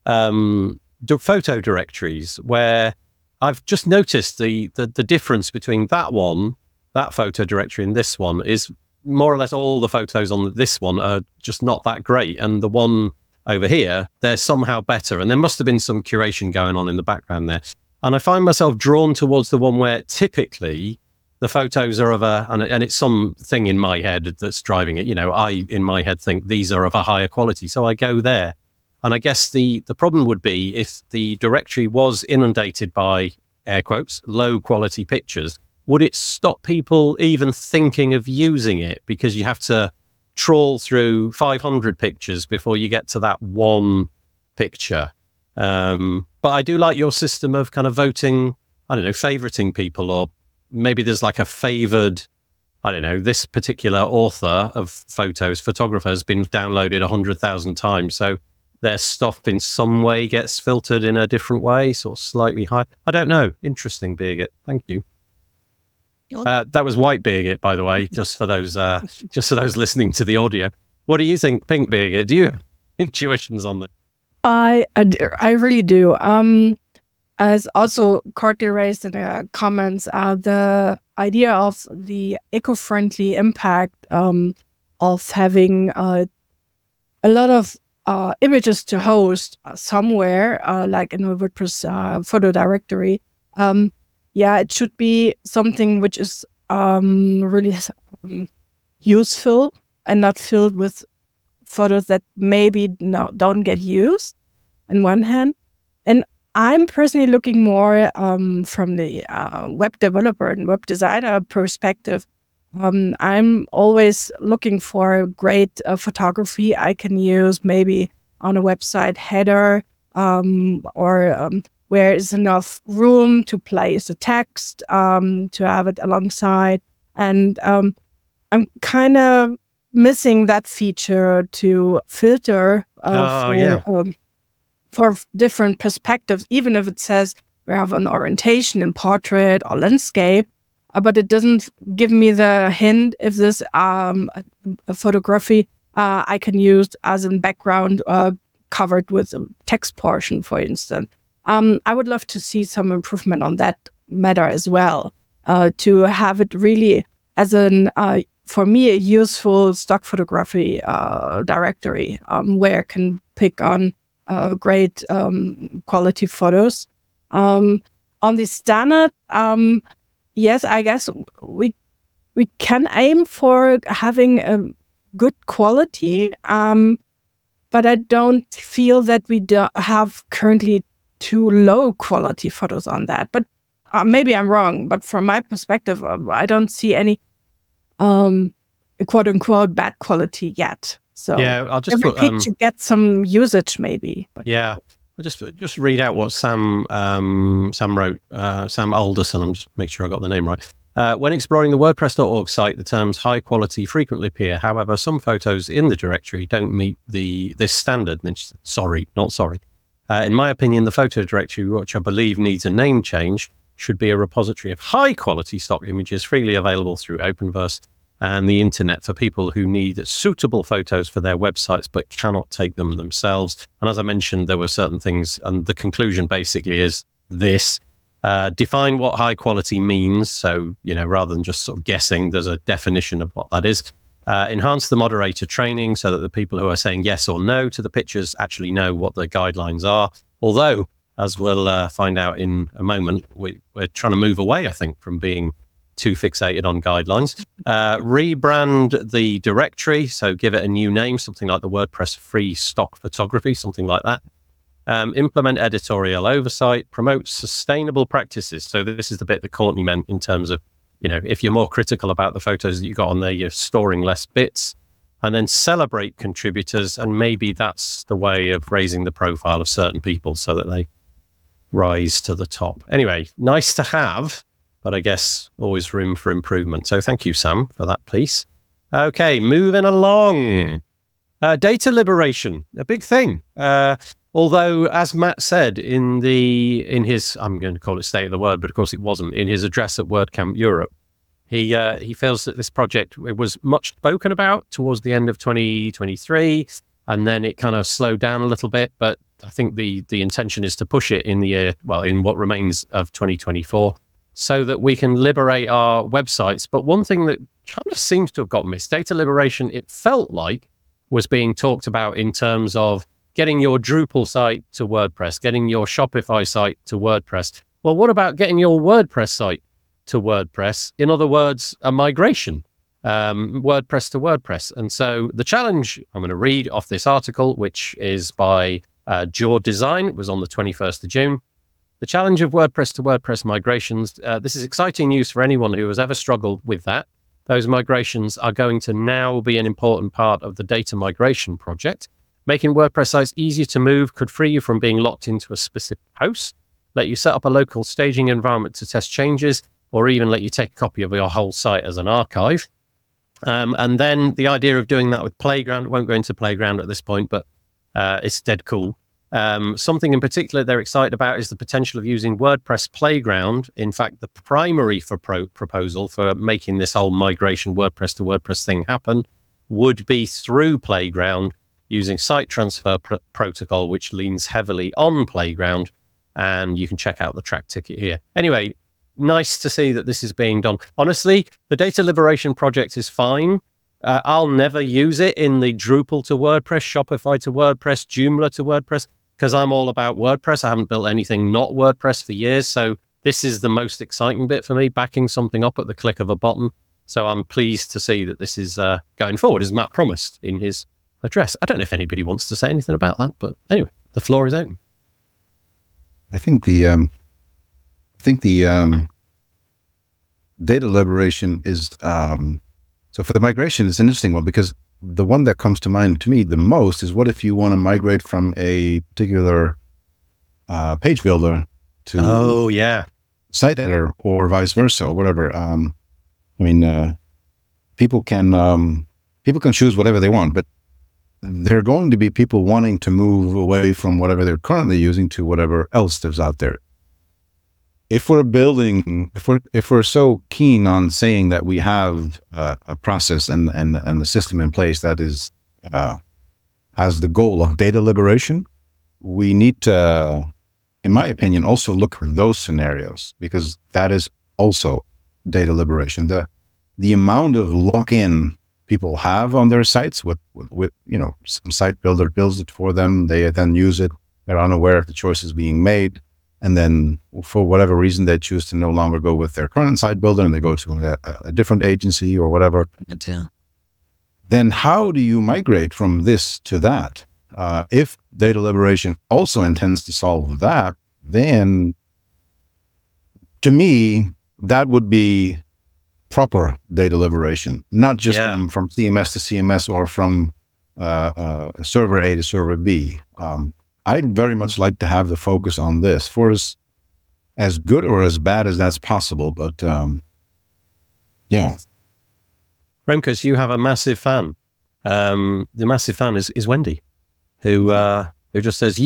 Speaker 1: photo directories where I've just noticed the difference between that photo directory and this one is more or less all the photos on this one are just not that great, and the one over here, they're somehow better. And there must have been some curation going on in the background there. And I find myself drawn towards the one where typically the photos are of and it's something in my head that's driving it. You know, I, in my head, think these are of a higher quality. So I go there. And I guess the problem would be if the directory was inundated by, air quotes, low quality pictures, would it stop people even thinking of using it? Because you have to trawl through 500 pictures before you get to that one picture. But I do like your system of kind of voting, I don't know, favoriting people, or maybe there's like a favored, I don't know, this particular author of photographer has been downloaded 100,000 times. So their stuff in some way gets filtered in a different way, sort of slightly high. I don't know. Interesting, Birgit. Thank you. That was white Birgit, by the way, just for those listening to the audio. What do you think, pink Birgit? Do you have intuitions on that?
Speaker 4: I really do. As also Courtney raised in the comments, the idea of the eco-friendly impact of having a lot of images to host somewhere, like in a WordPress photo directory. It should be something which is really useful and not filled with photos that maybe don't get used on one hand. And I'm personally looking more from the web developer and web designer perspective. I'm always looking for great photography I can use maybe on a website header or where is enough room to place the text, to have it alongside. And I'm kind of missing that feature to filter for different perspectives, even if it says we have an orientation in portrait or landscape, but it doesn't give me the hint if this a photography I can use as a background covered with a text portion, for instance. I would love to see some improvement on that matter as well, to have it really as for me, a useful stock photography directory where I can pick on great quality photos. On the standard, yes, I guess we can aim for having a good quality, but I don't feel that we have currently too low quality photos on that. But maybe I'm wrong, but from my perspective, I don't see any quote unquote bad quality yet. So
Speaker 1: I'll just
Speaker 4: every picture gets some usage maybe. But.
Speaker 1: Yeah, I'll just read out what Sam wrote, Sam Alderson. I'm just make sure I got the name right. When exploring the WordPress.org site, the terms high quality frequently appear. However, some photos in the directory don't meet this standard. Sorry, not sorry. In my opinion, the photo directory, which I believe needs a name change, should be a repository of high quality stock images freely available through Openverse and the internet for people who need suitable photos for their websites but cannot take them themselves. And as I mentioned, there were certain things, and the conclusion basically is this. Define what high quality means. So, rather than just sort of guessing, there's a definition of what that is. enhance the moderator training so that the people who are saying yes or no to the pictures actually know what the guidelines are. Although, as we'll find out in a moment, we're trying to move away, I think, from being too fixated on guidelines. Rebrand the directory, so give it a new name, something like the WordPress free stock photography, something like that. Implement editorial oversight, promote sustainable practices. So this is the bit that Courtney meant in terms of, if you're more critical about the photos that you got on there, you're storing less bits. And then celebrate contributors, and maybe that's the way of raising the profile of certain people so that they rise to the top. Anyway, nice to have, but I guess always room for improvement. So thank you, Sam, for that piece. Okay, moving along. Data liberation, a big thing. Although, as Matt said in his, I'm going to call it State of the Word, but of course it wasn't, in his address at WordCamp Europe, he feels that this project, it was much spoken about towards the end of 2023, and then it kind of slowed down a little bit. But I think the intention is to push it in in what remains of 2024, so that we can liberate our websites. But one thing that kind of seems to have got missed, data liberation, it felt like was being talked about in terms of getting your Drupal site to WordPress, getting your Shopify site to WordPress. Well, what about getting your WordPress site to WordPress? In other words, a migration, WordPress to WordPress. And so the challenge, I'm going to read off this article, which is by Jaw Design. It was on the 21st of June. The challenge of WordPress to WordPress migrations. This is exciting news for anyone who has ever struggled with that. Those migrations are going to now be an important part of the data migration project. Making WordPress sites easier to move could free you from being locked into a specific host, let you set up a local staging environment to test changes, or even let you take a copy of your whole site as an archive. And then the idea of doing that with Playground, won't go into Playground at this point, but it's dead cool. Something in particular they're excited about is the potential of using WordPress Playground. In fact, the primary proposal for making this whole migration WordPress to WordPress thing happen would be through Playground, using site transfer protocol, which leans heavily on Playground. And you can check out the track ticket here. Anyway, nice to see that this is being done. Honestly, the data liberation project is fine. I'll never use it in the Drupal to WordPress, Shopify to WordPress, Joomla to WordPress, because I'm all about WordPress. I haven't built anything not WordPress for years. So this is the most exciting bit for me, backing something up at the click of a button. So I'm pleased to see that this is going forward, as Matt promised in his address. I don't know if anybody wants to say anything about that, but anyway, the floor is open.
Speaker 2: I think the data liberation is so for the migration, it's an interesting one, because the one that comes to mind to me the most is, what if you want to migrate from a particular page builder to site editor, or vice versa, or whatever. People can choose whatever they want, but there are going to be people wanting to move away from whatever they're currently using to whatever else there's out there. If we're so keen on saying that we have a process and the system in place that is has the goal of data liberation, we need to, in my opinion, also look for those scenarios, because that is also data liberation. The amount of lock-in people have on their sites with some site builder builds it for them, they then use it, they're unaware of the choices being made, and then for whatever reason they choose to no longer go with their current site builder and they go to a different agency or whatever.
Speaker 3: Yeah.
Speaker 2: Then how do you migrate from this to that? If data liberation also intends to solve that, then to me that would be proper data liberation, not just from CMS to CMS or from server A to server B. I'd very much like to have the focus on this for as good or as bad as that's possible. But
Speaker 1: Remkes, you have a massive fan. The massive fan is Wendy, who just says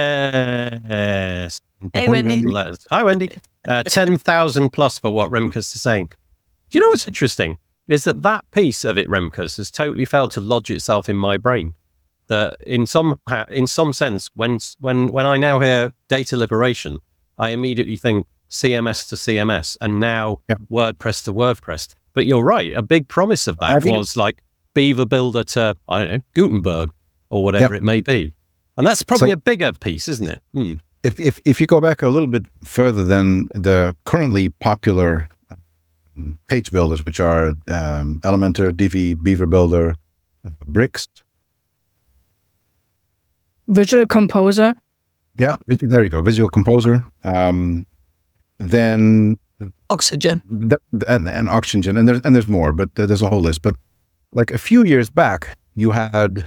Speaker 1: yes.
Speaker 3: Hey, Wendy.
Speaker 1: Hi, Wendy. 10,000 plus for what Remkes is saying. Do you know what's interesting? Is that piece of it, Remkes, has totally failed to lodge itself in my brain. That in some sense, when I now hear data liberation, I immediately think CMS to CMS, and now WordPress to WordPress. But you're right. A big promise of that was like Beaver Builder to, I don't know, Gutenberg or whatever it may be. And that's probably a bigger piece, isn't it?
Speaker 2: If you go back a little bit further than the currently popular page builders, which are Elementor, Divi, Beaver Builder, Bricks.
Speaker 4: Visual Composer.
Speaker 2: Yeah, there you go. Visual Composer. Then
Speaker 3: Oxygen.
Speaker 2: And Oxygen, and there's more, but there's a whole list. But like a few years back, you had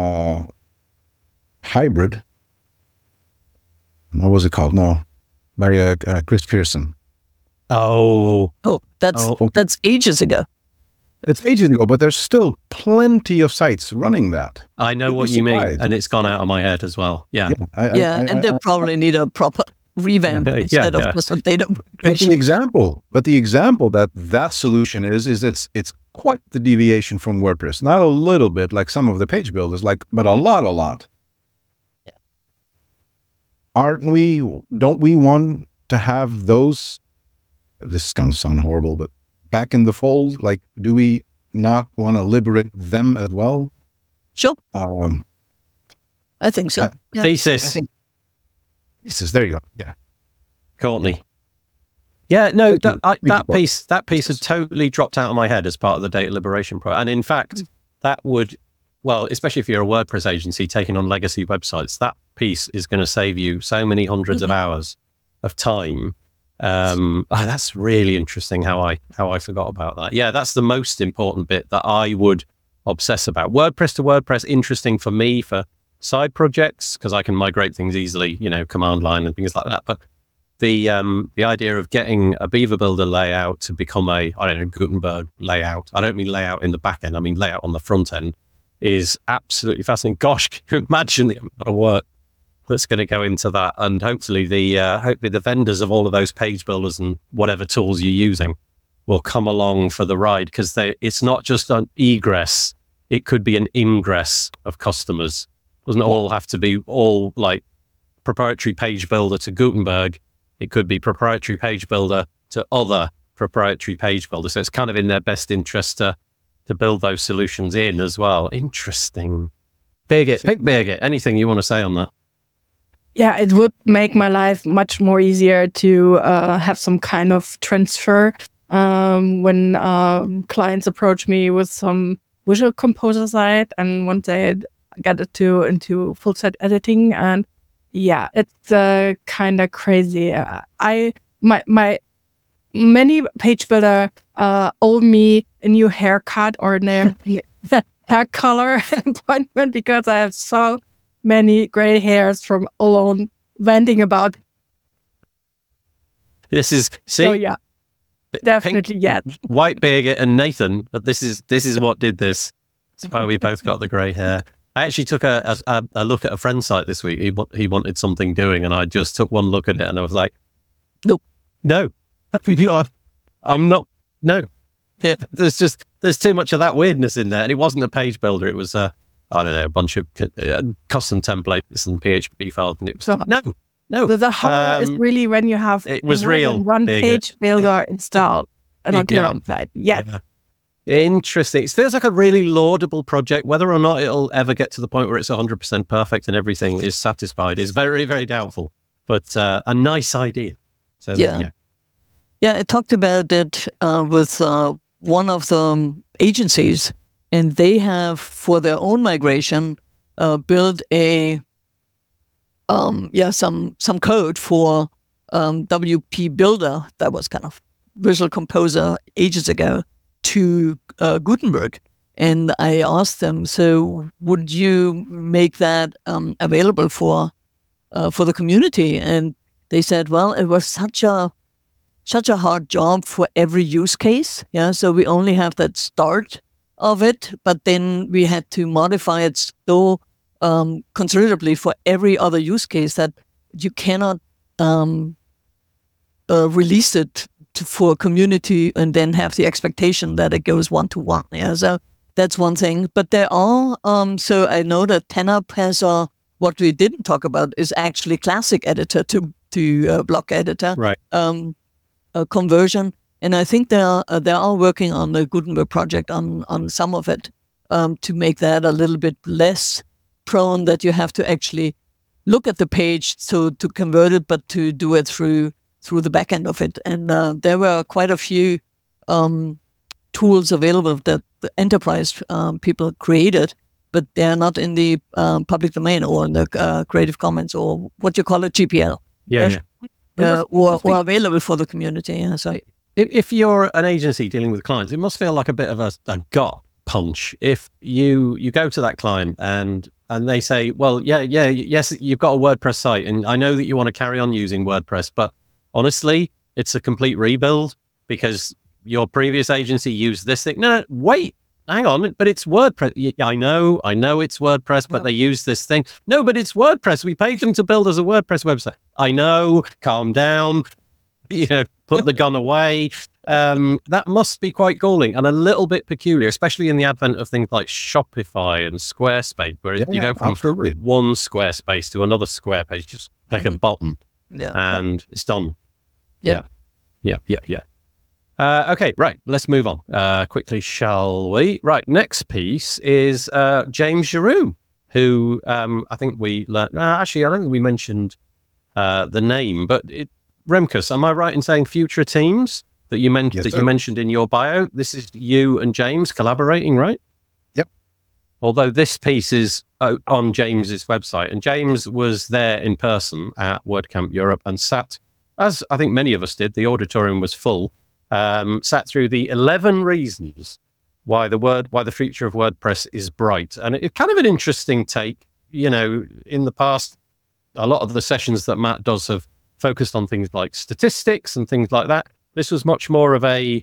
Speaker 2: Hybrid. What was it called? No, by Chris Pearson.
Speaker 3: That's ages ago.
Speaker 2: It's ages ago, but there's still plenty of sites running that.
Speaker 1: I know what you mean, and it's gone out of my head as well. Yeah.
Speaker 3: And they probably need a proper revamp instead of just a data migration.
Speaker 2: But the example that solution is it's quite the deviation from WordPress. Not a little bit like some of the page builders, but a lot.
Speaker 3: Yeah.
Speaker 2: Don't we want to have those? This is going to sound horrible, but back in the fold, like, do we not want to liberate them as well?
Speaker 3: Sure. I think so.
Speaker 1: Thesis.
Speaker 2: Thesis. There you go. Yeah.
Speaker 1: Courtney. Yeah, no, that piece had totally dropped out of my head as part of the data liberation project. And in fact, that would, well, especially if you're a WordPress agency taking on legacy websites, that piece is going to save you so many hundreds of hours of time. That's really interesting how I forgot about that. Yeah, that's the most important bit that I would obsess about. WordPress to WordPress, interesting for me for side projects because I can migrate things easily, command line and things like that. But the idea of getting a Beaver Builder layout to become a, I don't know, Gutenberg layout. I don't mean layout in the back end. I mean layout on the front end is absolutely fascinating. Gosh, can you imagine the amount of work that's going to go into that? And hopefully the vendors of all of those page builders and whatever tools you're using will come along for the ride, because it's not just an egress, it could be an ingress of customers. Doesn't all have to be all like proprietary page builder to Gutenberg. It could be proprietary page builder to other proprietary page builders. So it's kind of in their best interest to build those solutions in as well. Interesting. Birgit, pick Birgit. Anything you want to say on that?
Speaker 4: Yeah, it would make my life much more easier to have some kind of transfer when clients approach me with some Visual Composer site and one day get it into full set editing. And yeah, it's kind of crazy. My many page builder owe me a new haircut or a hair color appointment because I have so many gray hairs from alone venting about.
Speaker 1: This is
Speaker 4: so yeah, definitely
Speaker 1: Pink, White Birgit and Nathan. But this is what did this. That's why we both got the grey hair. I actually took a look at a friend's site this week. He wanted something doing, and I just took one look at it, and I was like, no, I'm not. No, yeah, there's too much of that weirdness in there, and it wasn't a page builder. It was I don't know, a bunch of custom templates and PHP files, and it was no.
Speaker 4: The horror is really when you have
Speaker 1: it was real
Speaker 4: one page builder installed and on your own side. Yeah.
Speaker 1: Interesting. It feels like a really laudable project. Whether or not it'll ever get to the point where it's 100% perfect and everything is satisfied is very, very doubtful. But a nice idea. So
Speaker 3: yeah, I talked about it with one of the agencies, and they have, for their own migration, built a some code for WP Builder that was kind of Visual Composer ages ago to Gutenberg. And I asked them, so would you make that available for the community? And they said, well, it was such a hard job for every use case. Yeah, so we only have that start of it, but then we had to modify it so considerably for every other use case that you cannot release it for a community and then have the expectation that it goes one-to-one. Yeah, so that's one thing. But there are, so I know that TANAP has what we didn't talk about is actually classic editor to block editor.
Speaker 1: Right.
Speaker 3: Conversion. And I think they are working on the Gutenberg project on some of it. to make that a little bit less prone that you have to actually look at the page to convert it, but to do it through the back end of it. And there were quite a few tools available that the enterprise people created, but they're not in the public domain or in the Creative Commons or what you call it, GPL. Or available for the community. Yeah, so
Speaker 1: if you're an agency dealing with clients, it must feel like a bit of a gut punch if you go to that client and they say, well, yes, you've got a WordPress site, and I know that you want to carry on using WordPress, but honestly, it's a complete rebuild because your previous agency used this thing. No, wait, hang on, but it's WordPress. I know it's WordPress, but they use this thing. No, but it's WordPress. We paid them to build us a WordPress website. I know, calm down, put the gun away. That must be quite galling and a little bit peculiar, especially in the advent of things like Shopify and Squarespace, where you go from one Squarespace to another Squarespace, just click a button and it's done. Yeah. Okay, right. Let's move on quickly, shall we? Right. Next piece is James Giroux, who I think we learned. Actually, I don't think we mentioned the name, but Remkus, am I right in saying Future Teams that you mentioned in your bio? This is you and James collaborating, right?
Speaker 2: Yep.
Speaker 1: Although this piece is on James's website, and James was there in person at WordCamp Europe and sat, as I think many of us did, the auditorium was full. Sat through the 11 reasons why the future of WordPress is bright. And it's kind of an interesting take. In the past, a lot of the sessions that Matt does have focused on things like statistics and things like that. This was much more of a,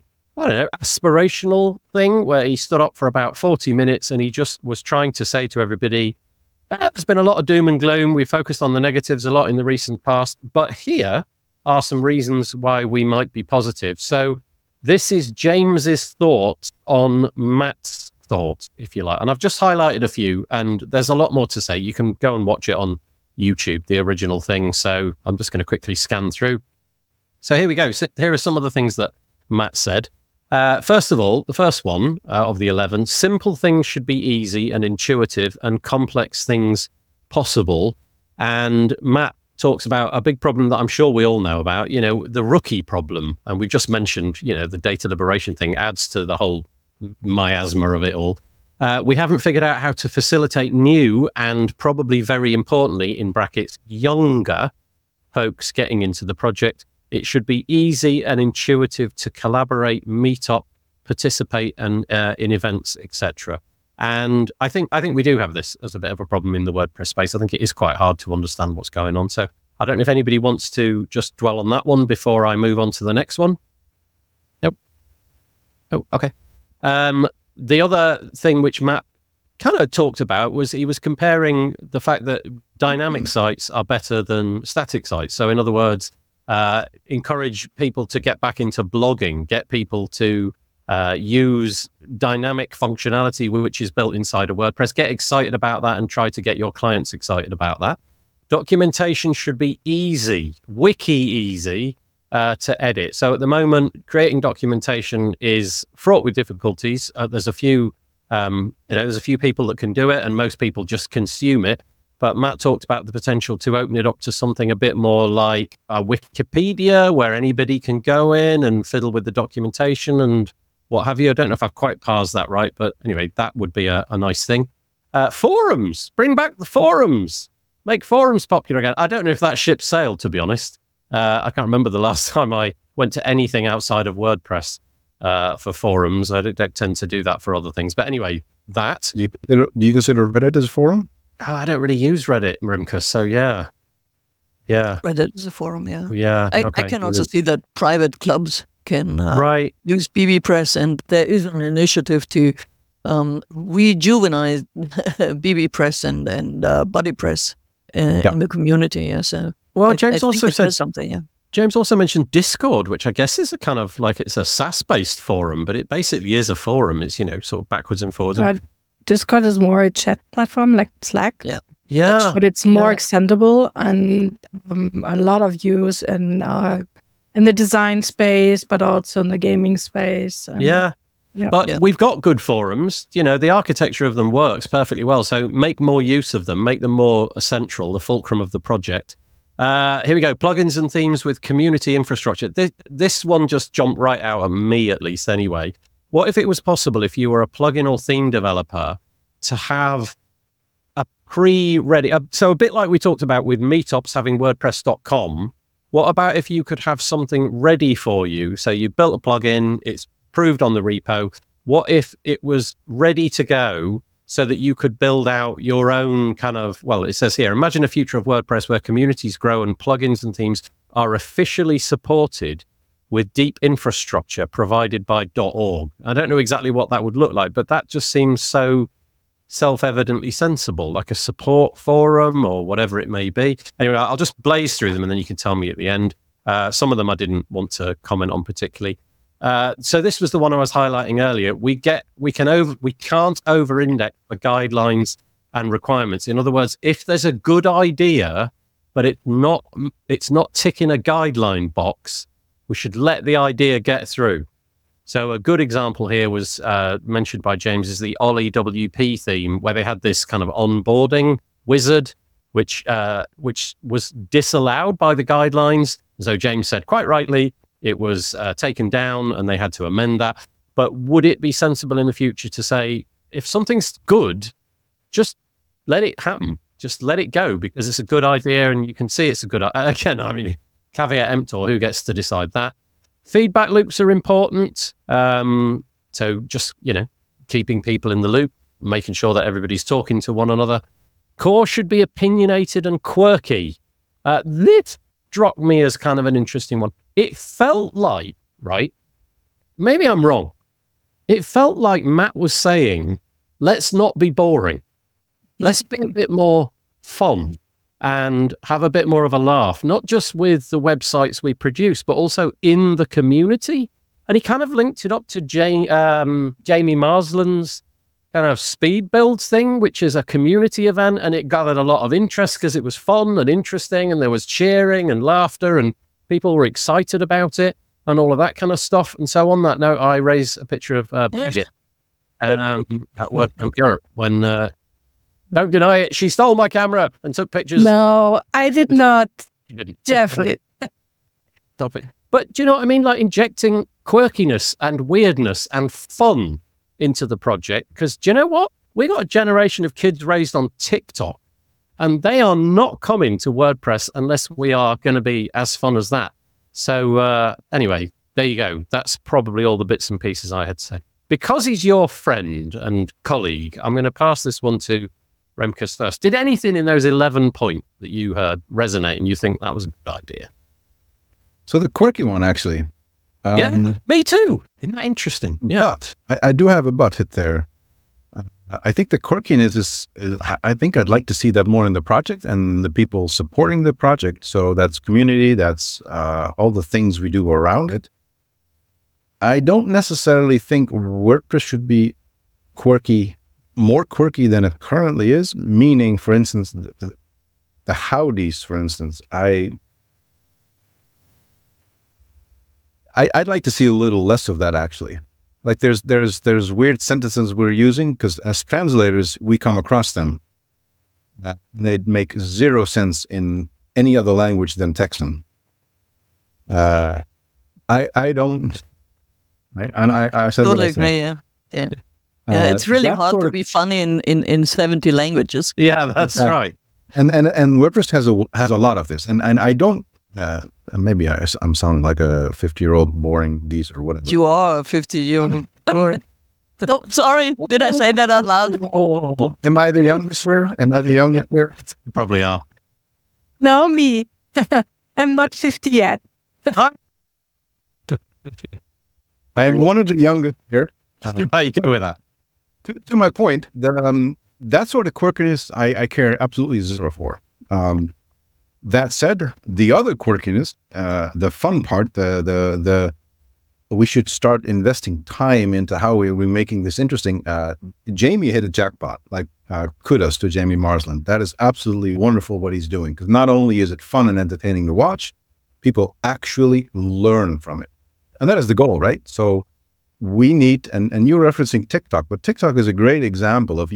Speaker 1: aspirational thing where he stood up for about 40 minutes and he just was trying to say to everybody, there's been a lot of doom and gloom. We focused on the negatives a lot in the recent past, but here are some reasons why we might be positive. So this is James's thoughts on Matt's thoughts, if you like. And I've just highlighted a few, and there's a lot more to say. You can go and watch it on YouTube, the original thing. So I'm just going to quickly scan through. So here we go. So here are some of the things that Matt said. First of all, the first one of the 11, simple things should be easy and intuitive and complex things possible. And Matt talks about a big problem that I'm sure we all know about, the rookie problem. And we've just mentioned, the data liberation thing adds to the whole miasma of it all. We haven't figured out how to facilitate new and probably very importantly, in brackets, younger folks getting into the project. It should be easy and intuitive to collaborate, meet up, participate and in events, etc. And I think we do have this as a bit of a problem in the WordPress space. I think it is quite hard to understand what's going on. So I don't know if anybody wants to just dwell on that one before I move on to the next one. Nope. Oh, okay. The other thing which Matt kind of talked about was he was comparing the fact that dynamic sites are better than static sites. So in other words, encourage people to get back into blogging, get people to use dynamic functionality which is built inside of WordPress, get excited about that and try to get your clients excited about that. Documentation should be easy, wiki easy to edit. So at the moment, creating documentation is fraught with difficulties. There's a few people that can do it and most people just consume it. But Matt talked about the potential to open it up to something a bit more like a Wikipedia where anybody can go in and fiddle with the documentation and what have you. I don't know if I've quite parsed that right, but anyway, that would be a nice thing. Forums, bring back the forums, make forums popular again. I don't know if that ship sailed, to be honest. I can't remember the last time I went to anything outside of WordPress for forums. I don't tend to do that for other things. But anyway, that.
Speaker 2: Do you consider Reddit as a forum?
Speaker 1: Oh, I don't really use Reddit, Remkus, so yeah.
Speaker 3: Reddit is a forum, yeah.
Speaker 1: Yeah,
Speaker 3: I can also see that private clubs can use bbPress, and there is an initiative to rejuvenate bbPress and BuddyPress in the community. Yeah, so
Speaker 1: James also said
Speaker 3: something. Yeah.
Speaker 1: James also mentioned Discord, which I guess is a kind of like it's a SaaS-based forum, but it basically is a forum. It's sort of backwards and forwards.
Speaker 4: Discord is more a chat platform like Slack.
Speaker 1: Yeah.
Speaker 4: But it's more extendable and a lot of use in the design space, but also in the gaming space.
Speaker 1: But we've got good forums. You know, the architecture of them works perfectly well. So make more use of them, make them more central, the fulcrum of the project. Here we go. Plugins and themes with community infrastructure. This one just jumped right out at me, at least anyway. What if it was possible, if you were a plugin or theme developer, to have a pre-ready, so a bit like we talked about with meetups having WordPress.com, what about if you could have something ready for you? So you built a plugin, it's proved on the repo. What if it was ready to go so that you could build out your own kind of, well, it says here, imagine a future of WordPress where communities grow and plugins and themes are officially supported with deep infrastructure provided by .org. I don't know exactly what that would look like, but that just seems so self-evidently sensible, like a support forum or whatever it may be. Anyway, I'll just blaze through them and then you can tell me at the end. Some of them I didn't want to comment on particularly. So this was the one I was highlighting earlier. We can't over-index for guidelines and requirements. In other words, if there's a good idea, but it's not ticking a guideline box, we should let the idea get through. So a good example here was mentioned by James is the Ollie WP theme, where they had this kind of onboarding wizard, which was disallowed by the guidelines. So James said quite rightly, it was taken down and they had to amend that. But would it be sensible in the future to say, if something's good, just let it happen. Just let it go because it's a good idea and you can see it's a good idea. Again, I mean, caveat emptor, who gets to decide that? Feedback loops are important. So just, keeping people in the loop, making sure that everybody's talking to one another. Core should be opinionated and quirky. This struck me as kind of an interesting one. It felt like, right? Maybe I'm wrong. It felt like Matt was saying, let's not be boring. Let's be a bit more fun and have a bit more of a laugh, not just with the websites we produce, but also in the community. And he kind of linked it up to Jamie Marsland's kind of speed builds thing, which is a community event. And it gathered a lot of interest because it was fun and interesting. And there was cheering and laughter and people were excited about it and all of that kind of stuff. And so on that note, I raise a picture of Bridget at Work Europe when, don't deny it, she stole my camera and took pictures.
Speaker 4: No, I did not.
Speaker 1: You didn't.
Speaker 4: Definitely.
Speaker 1: Stop it. But do you know what I mean? Like injecting quirkiness and weirdness and fun into the project. Because do you know what? We got a generation of kids raised on TikTok and they are not coming to WordPress unless we are going to be as fun as that. So anyway, there you go. That's probably all the bits and pieces I had to say. Because he's your friend and colleague, I'm going to pass this one to Remkes first. Did anything in those 11 points that you heard resonate and you think that was a good idea?
Speaker 2: So the quirky one, actually.
Speaker 1: Yeah, me too. Isn't that interesting? Yeah.
Speaker 2: But I do have a but hit there. I think the quirkiness is, I think I'd like to see that more in the project and the people supporting the project. So that's community, that's all the things we do around it. I don't necessarily think WordPress should be quirky, more quirky than it currently is, meaning, for instance, the howdies, for instance. I'd like to see a little less of that, actually. Like there's weird sentences we're using because as translators, we come across them. They'd make zero sense in any other language than Texan. I don't, right? And I said
Speaker 3: totally agree, yeah. It's really hard to be funny in 70 languages.
Speaker 1: Yeah, that's right.
Speaker 2: And WordPress has a lot of this. And I don't, maybe I'm sounding like a 50-year-old boring geezer or whatever.
Speaker 3: You are a 50-year-old boring. Oh, sorry, did I say that out loud?
Speaker 2: Oh, am I the youngest here? Am I the youngest here?
Speaker 1: You probably are.
Speaker 4: No, me. I'm not 50 yet.
Speaker 2: I am one of the youngest here.
Speaker 1: How you go with that?
Speaker 2: To my point, that sort of quirkiness I care absolutely zero for. That said, the other quirkiness, the fun part, we should start investing time into how we're making this interesting. Jamie hit a jackpot. Like kudos to Jamie Marsland. That is absolutely wonderful what he's doing, because not only is it fun and entertaining to watch, people actually learn from it, and that is the goal, right? So we need, and you're referencing TikTok, but TikTok is a great example of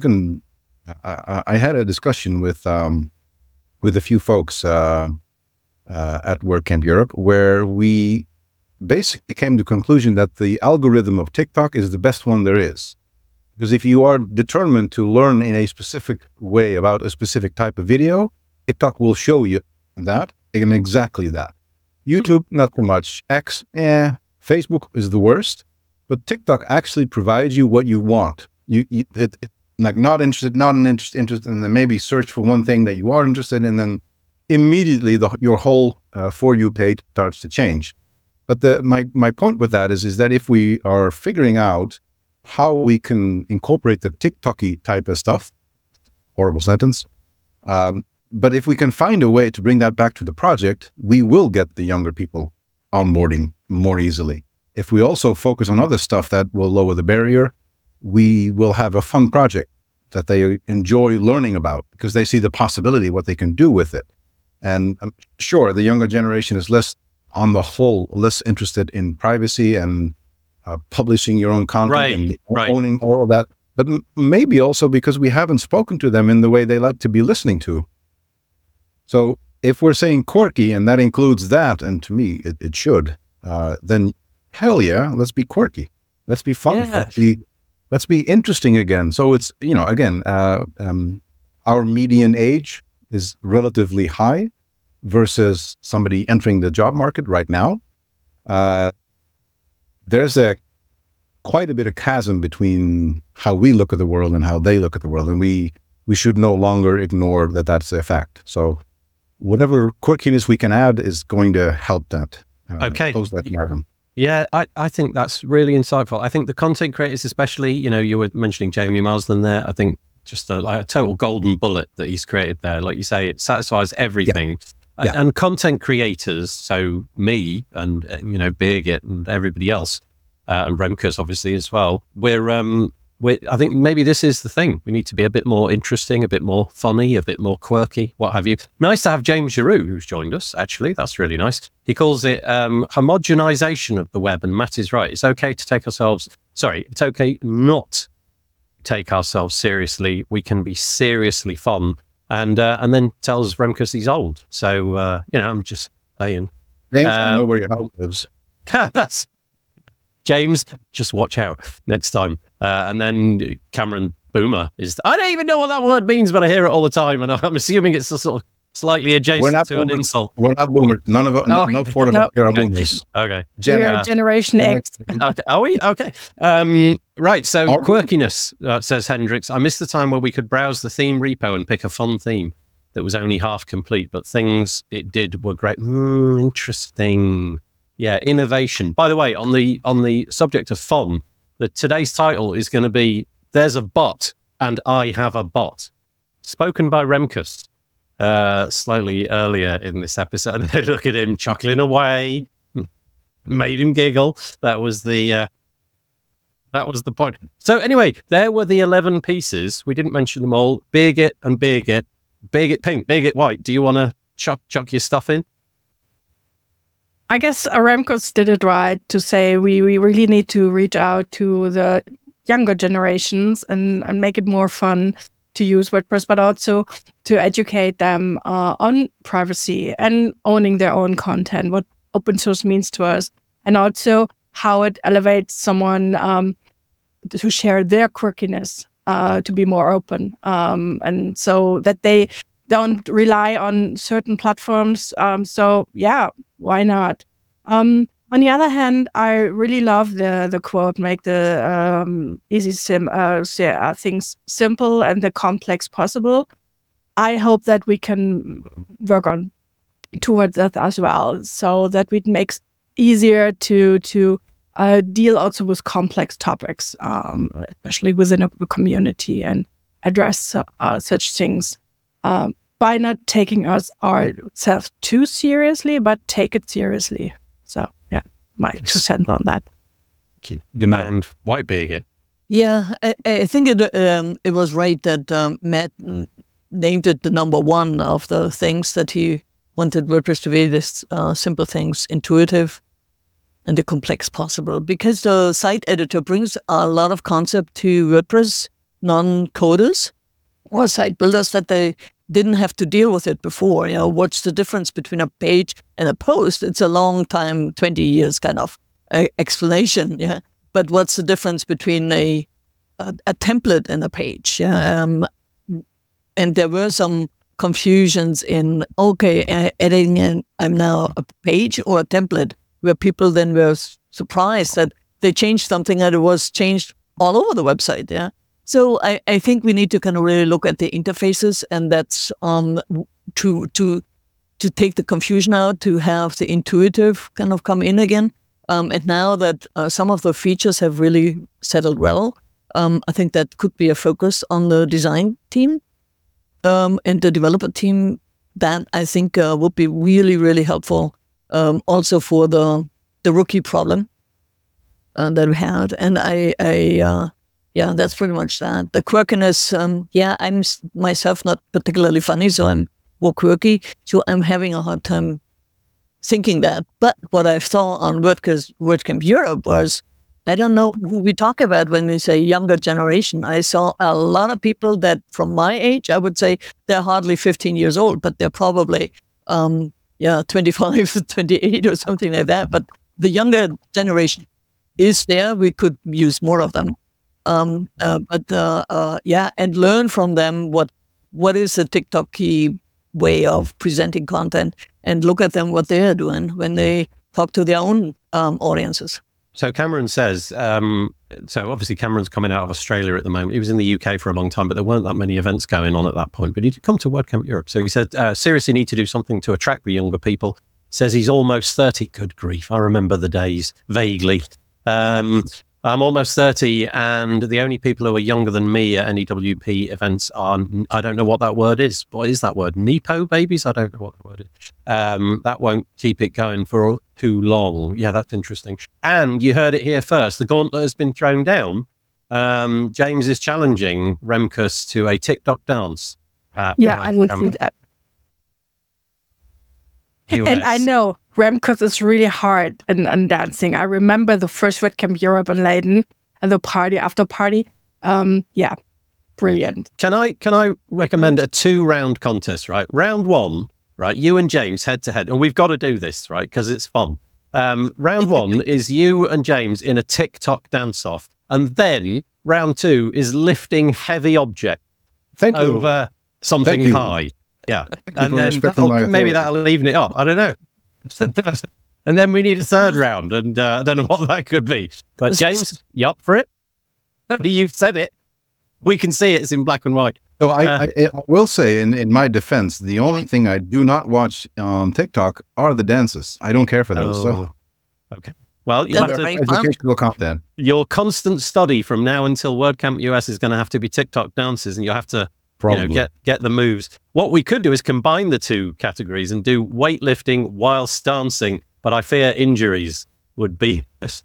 Speaker 2: I had a discussion with a few folks at WordCamp Europe, where we basically came to the conclusion that the algorithm of TikTok is the best one there is. Because if you are determined to learn in a specific way about a specific type of video, TikTok will show you that, and exactly that. YouTube, not so much. X, Facebook is the worst, but TikTok actually provides you what you want. Like not interested, and then maybe search for one thing that you are interested in, and then immediately your whole For You page starts to change. But my point with that is that if we are figuring out how we can incorporate the TikTok-y type of stuff, horrible sentence, but if we can find a way to bring that back to the project, we will get the younger people onboarding more easily. If we also focus on other stuff that will lower the barrier, we will have a fun project that they enjoy learning about because they see the possibility, what they can do with it. And I'm sure the younger generation is on the whole, less interested in privacy and publishing your own content and owning all of that. But maybe also because we haven't spoken to them in the way they like to be listening to. So if we're saying quirky, and that includes that, and to me it should, then hell yeah, let's be quirky. Let's be fun. Yeah. Let's be interesting again. So it's, again, our median age is relatively high versus somebody entering the job market right now. There's quite a bit of chasm between how we look at the world and how they look at the world. And we should no longer ignore that that's a fact. So whatever quirkiness we can add is going to help that. Close that chasm.
Speaker 1: Yeah, I think that's really insightful. I think the content creators especially, you were mentioning Jamie Marsden there. I think just a total golden bullet that he's created there. Like you say, it satisfies everything. Yeah. And content creators, so me and, Birgit and everybody else, and Remkes obviously as well, I think maybe this is the thing. We need to be a bit more interesting, a bit more funny, a bit more quirky, what have you. Nice to have James Giroux, who's joined us, actually. That's really nice. He calls it homogenization of the web, and Matt is right. It's okay not take ourselves seriously. We can be seriously fun. And then tells Remkes he's old. So, I'm just saying.
Speaker 2: James, I know where your house lives.
Speaker 1: That's James, just watch out next time. And then Cameron Boomer I don't even know what that word means, but I hear it all the time. And I'm assuming it's a sort of slightly adjacent to an insult.
Speaker 2: We're not boomers. None of us, no four of us are boomers.
Speaker 1: Okay.
Speaker 4: We're Generation X.
Speaker 1: Okay. Are we? Okay. Right. So quirkiness, says Hendrix. I missed the time where we could browse the theme repo and pick a fun theme that was only half complete, but things it did were great. Interesting. Yeah. Innovation. By the way, on the subject of fun, today's title is going to be There's a Bot and I Have a Bot. Spoken by Remkes. Slightly earlier in this episode. Look at him chuckling away. Made him giggle. That was the point. So anyway, there were the 11 pieces. We didn't mention them all. Birgit and Birgit. Birgit pink, Birgit white. Do you want to chuck your stuff in?
Speaker 4: I guess Remkes did it right to say we really need to reach out to the younger generations and make it more fun to use WordPress, but also to educate them on privacy and owning their own content, what open source means to us, and also how it elevates someone to share their quirkiness, to be more open, and so that they don't rely on certain platforms. So yeah, why not? On the other hand, I really love the quote, make the easy things simple and the complex possible. I hope that we can work on towards that as well, so that it makes easier to deal also with complex topics, especially within a community, and address such things by not taking ourselves too seriously, but take it seriously. So yeah. My 2 cents on that.
Speaker 1: Demand white Birgit.
Speaker 3: Yeah, I think it was right that Matt named it the number one of the things that he wanted WordPress to be, this simple things, intuitive. and the complex possible, because the site editor brings a lot of concept to WordPress non-coders or site builders that they didn't have to deal with it before. What's the difference between a page and a post? It's a long time, 20 years kind of explanation. Yeah. But what's the difference between a template and a page? Yeah. And there were some confusions in, editing I'm now a page or a template, where people then were surprised that they changed something and it was changed all over the website. Yeah. So I think we need to kind of really look at the interfaces, and that's to take the confusion out, to have the intuitive kind of come in again. And now that some of the features have really settled well, I think that could be a focus on the design team and the developer team. That I think would be really, really helpful. Also for the rookie problem that we had. And yeah, that's pretty much that. The quirkiness, I'm myself not particularly funny, so I'm more quirky. So I'm having a hard time thinking that. But what I saw on WordCamp Europe was, I don't know who we talk about when we say younger generation. I saw a lot of people that from my age, I would say they're hardly 15 years old, but they're probably 25, 28 or something like that. But the younger generation is there. We could use more of them. And learn from them what is the TikTok-y way of presenting content, and look at them what they're doing when they talk to their own audiences.
Speaker 1: So Cameron says, so obviously Cameron's coming out of Australia at the moment. He was in the UK for a long time, but there weren't that many events going on at that point. But he did come to WordCamp Europe. So he said, seriously need to do something to attract the younger people. Says he's almost 30. Good grief. I remember the days vaguely. I'm almost 30, and the only people who are younger than me at NEWP events are, I don't know what that word is. What is that word? Nepo babies? I don't know what the word is. That won't keep it going for too long. Yeah, that's interesting. And you heard it here first. The gauntlet has been thrown down. James is challenging Remkus to a TikTok dance.
Speaker 4: I would see that.
Speaker 1: US.
Speaker 4: And I know Remkus is really hard in dancing. I remember the first WordCamp Europe in Leiden and the party after party. Brilliant.
Speaker 1: Can I recommend a 2-round contest, right? Round 1, right? You and James head to head, and we've got to do this, right? Because it's fun. Round 1 is you and James in a TikTok dance-off, and then round 2 is lifting heavy object over something high. Yeah, and then maybe that'll even it up. I don't know. And then we need a 3rd round, and I don't know what that could be. But James, you up for it? You've said it. We can see it's in black and white.
Speaker 2: So I will say, in my defense, the only thing I do not watch on TikTok are the dances. I don't care for those. So.
Speaker 1: Okay. Well, you have to,
Speaker 2: educational content.
Speaker 1: Your constant study from now until WordCamp US is going to have to be TikTok dances, and you have to get the moves. What we could do is combine the 2 categories and do weightlifting whilst dancing, but I fear injuries would be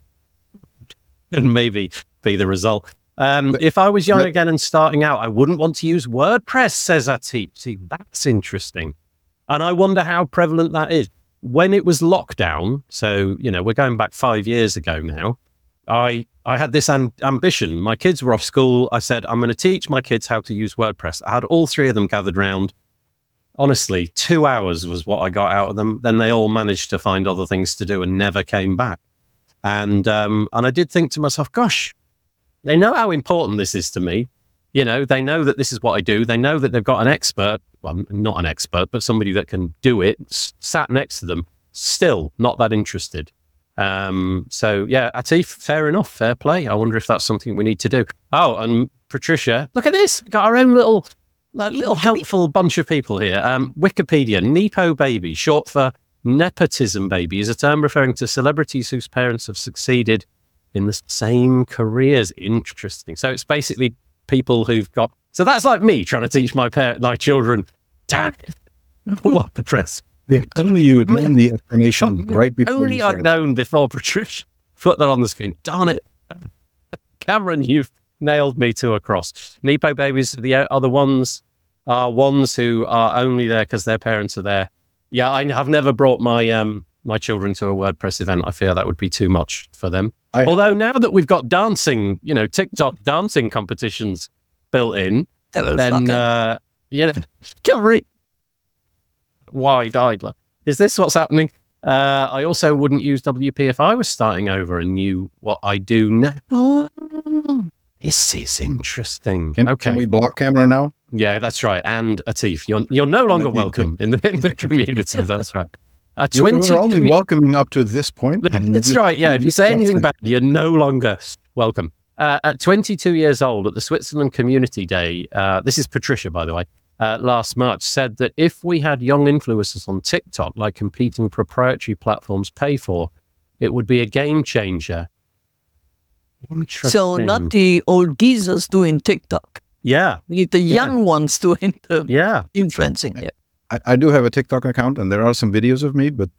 Speaker 1: and maybe be the result. If I was young again and starting out, I wouldn't want to use WordPress, says Atif. See, that's interesting. And I wonder how prevalent that is. When it was lockdown, so, we're going back 5 years ago now, I had this ambition. My kids were off school. I said, I'm going to teach my kids how to use WordPress. I had all 3 of them gathered round. Honestly, 2 hours was what I got out of them. Then they all managed to find other things to do and never came back. And I did think to myself, gosh, they know how important this is to me. They know that this is what I do. They know that they've got an expert, well, not an expert, but somebody that can do it, sat next to them, still not that interested. So yeah, Atif, fair enough, fair play. I wonder if that's something we need to do. Oh, and Patricia, look at this. We've got our own little helpful bunch of people here. Wikipedia, Nepo baby, short for nepotism baby, is a term referring to celebrities whose parents have succeeded in the same careers. Interesting. So it's basically people who've got, so that's like me trying to teach my children. Damn it. What the dress?
Speaker 2: Only you would name the explanation right before.
Speaker 1: Only I'd known before, Patricia. Put that on the screen. Darn it. Cameron, you've nailed me to a cross. Nepo babies, the other ones are ones who are only there because their parents are there. Yeah, I have never brought my my children to a WordPress event. I fear that would be too much for them. Although now that we've got dancing, TikTok dancing competitions built in, then wide-eyed. Is this what's happening? I also wouldn't use WP if I was starting over and knew what I do now. This is interesting.
Speaker 2: Can we block camera now?
Speaker 1: Yeah, that's right. And Atif, you're no longer welcome in the community. That's right.
Speaker 2: We're only welcoming up to this point.
Speaker 1: That's right. Yeah, if you say anything bad, you're no longer welcome. At 22 years old, at the Switzerland Community Day, this is Patricia, by the way, last March, said that if we had young influencers on TikTok, like competing proprietary platforms pay for, it would be a game changer.
Speaker 3: So not the old geezers doing TikTok.
Speaker 1: Yeah.
Speaker 3: The young ones doing the influencing. Yeah.
Speaker 2: I do have a TikTok account, and there are some videos of me, but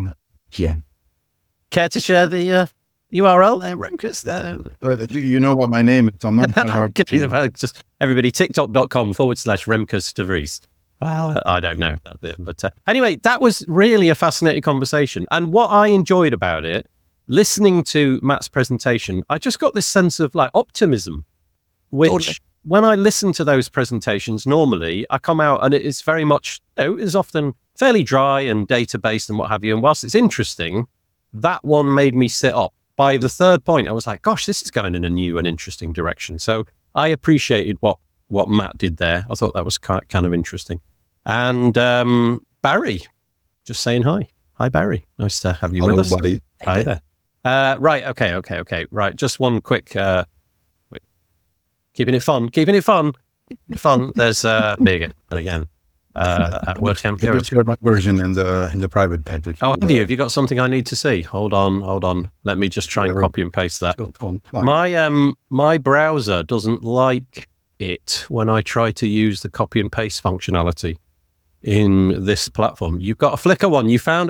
Speaker 1: Care to share the URL there, Remkus?
Speaker 2: You know what my name is. I'm not
Speaker 1: just everybody, tiktok.com/Remkus de Vries. Well, I don't know. But anyway, that was really a fascinating conversation. And what I enjoyed about it, listening to Matt's presentation, I just got this sense of optimism, which when I listen to those presentations, normally I come out and it is very much, it is often fairly dry and data-based and what have you. And whilst it's interesting, that one made me sit up. By the third point, I was like, gosh, this is going in a new and interesting direction. So I appreciated what Matt did there. I thought that was kind of interesting. And Barry, just saying hi. Hi, Barry. Nice to have you with us.
Speaker 2: Buddy.
Speaker 1: Hi there. Right. Okay. Right. Just one quick, keeping it fun. There's Birgit again at WordCamp.
Speaker 2: I shared my version in the private page.
Speaker 1: Oh, have you got something I need to see? Hold on. Let me just try and copy and paste that. My browser doesn't like it when I try to use the copy and paste functionality in this platform. You've got a Flickr one. You found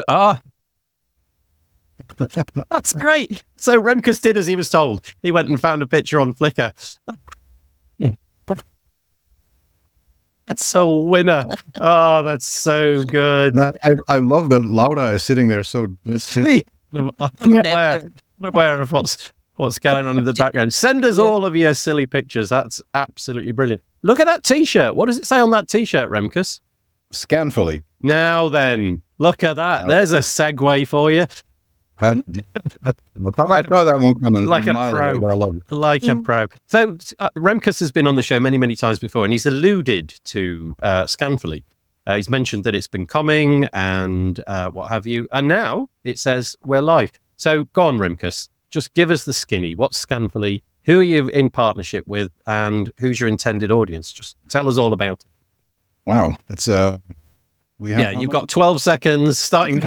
Speaker 1: that's great. So Remkus did as he was told. He went and found a picture on Flickr. That's so winner. Oh, that's so good.
Speaker 2: I love that Laura is sitting there so
Speaker 1: aware of what's going on in the background. Send us all of your silly pictures. That's absolutely brilliant. Look at that T-shirt. What does it say on that T-shirt, Remkus?
Speaker 2: Scanfully.
Speaker 1: Now then, look at that. There's a segue for you.
Speaker 2: I know that won't come in
Speaker 1: like a pro.
Speaker 2: But I love it.
Speaker 1: Like a pro. So Remkus has been on the show many, many times before, and he's alluded to Scanfully. He's mentioned that it's been coming and what have you. And now it says we're live. So go on, Remkus. Just give us the skinny. What's Scanfully? Who are you in partnership with? And who's your intended audience? Just tell us all about it.
Speaker 2: Wow. That's
Speaker 1: you've got 12 seconds starting.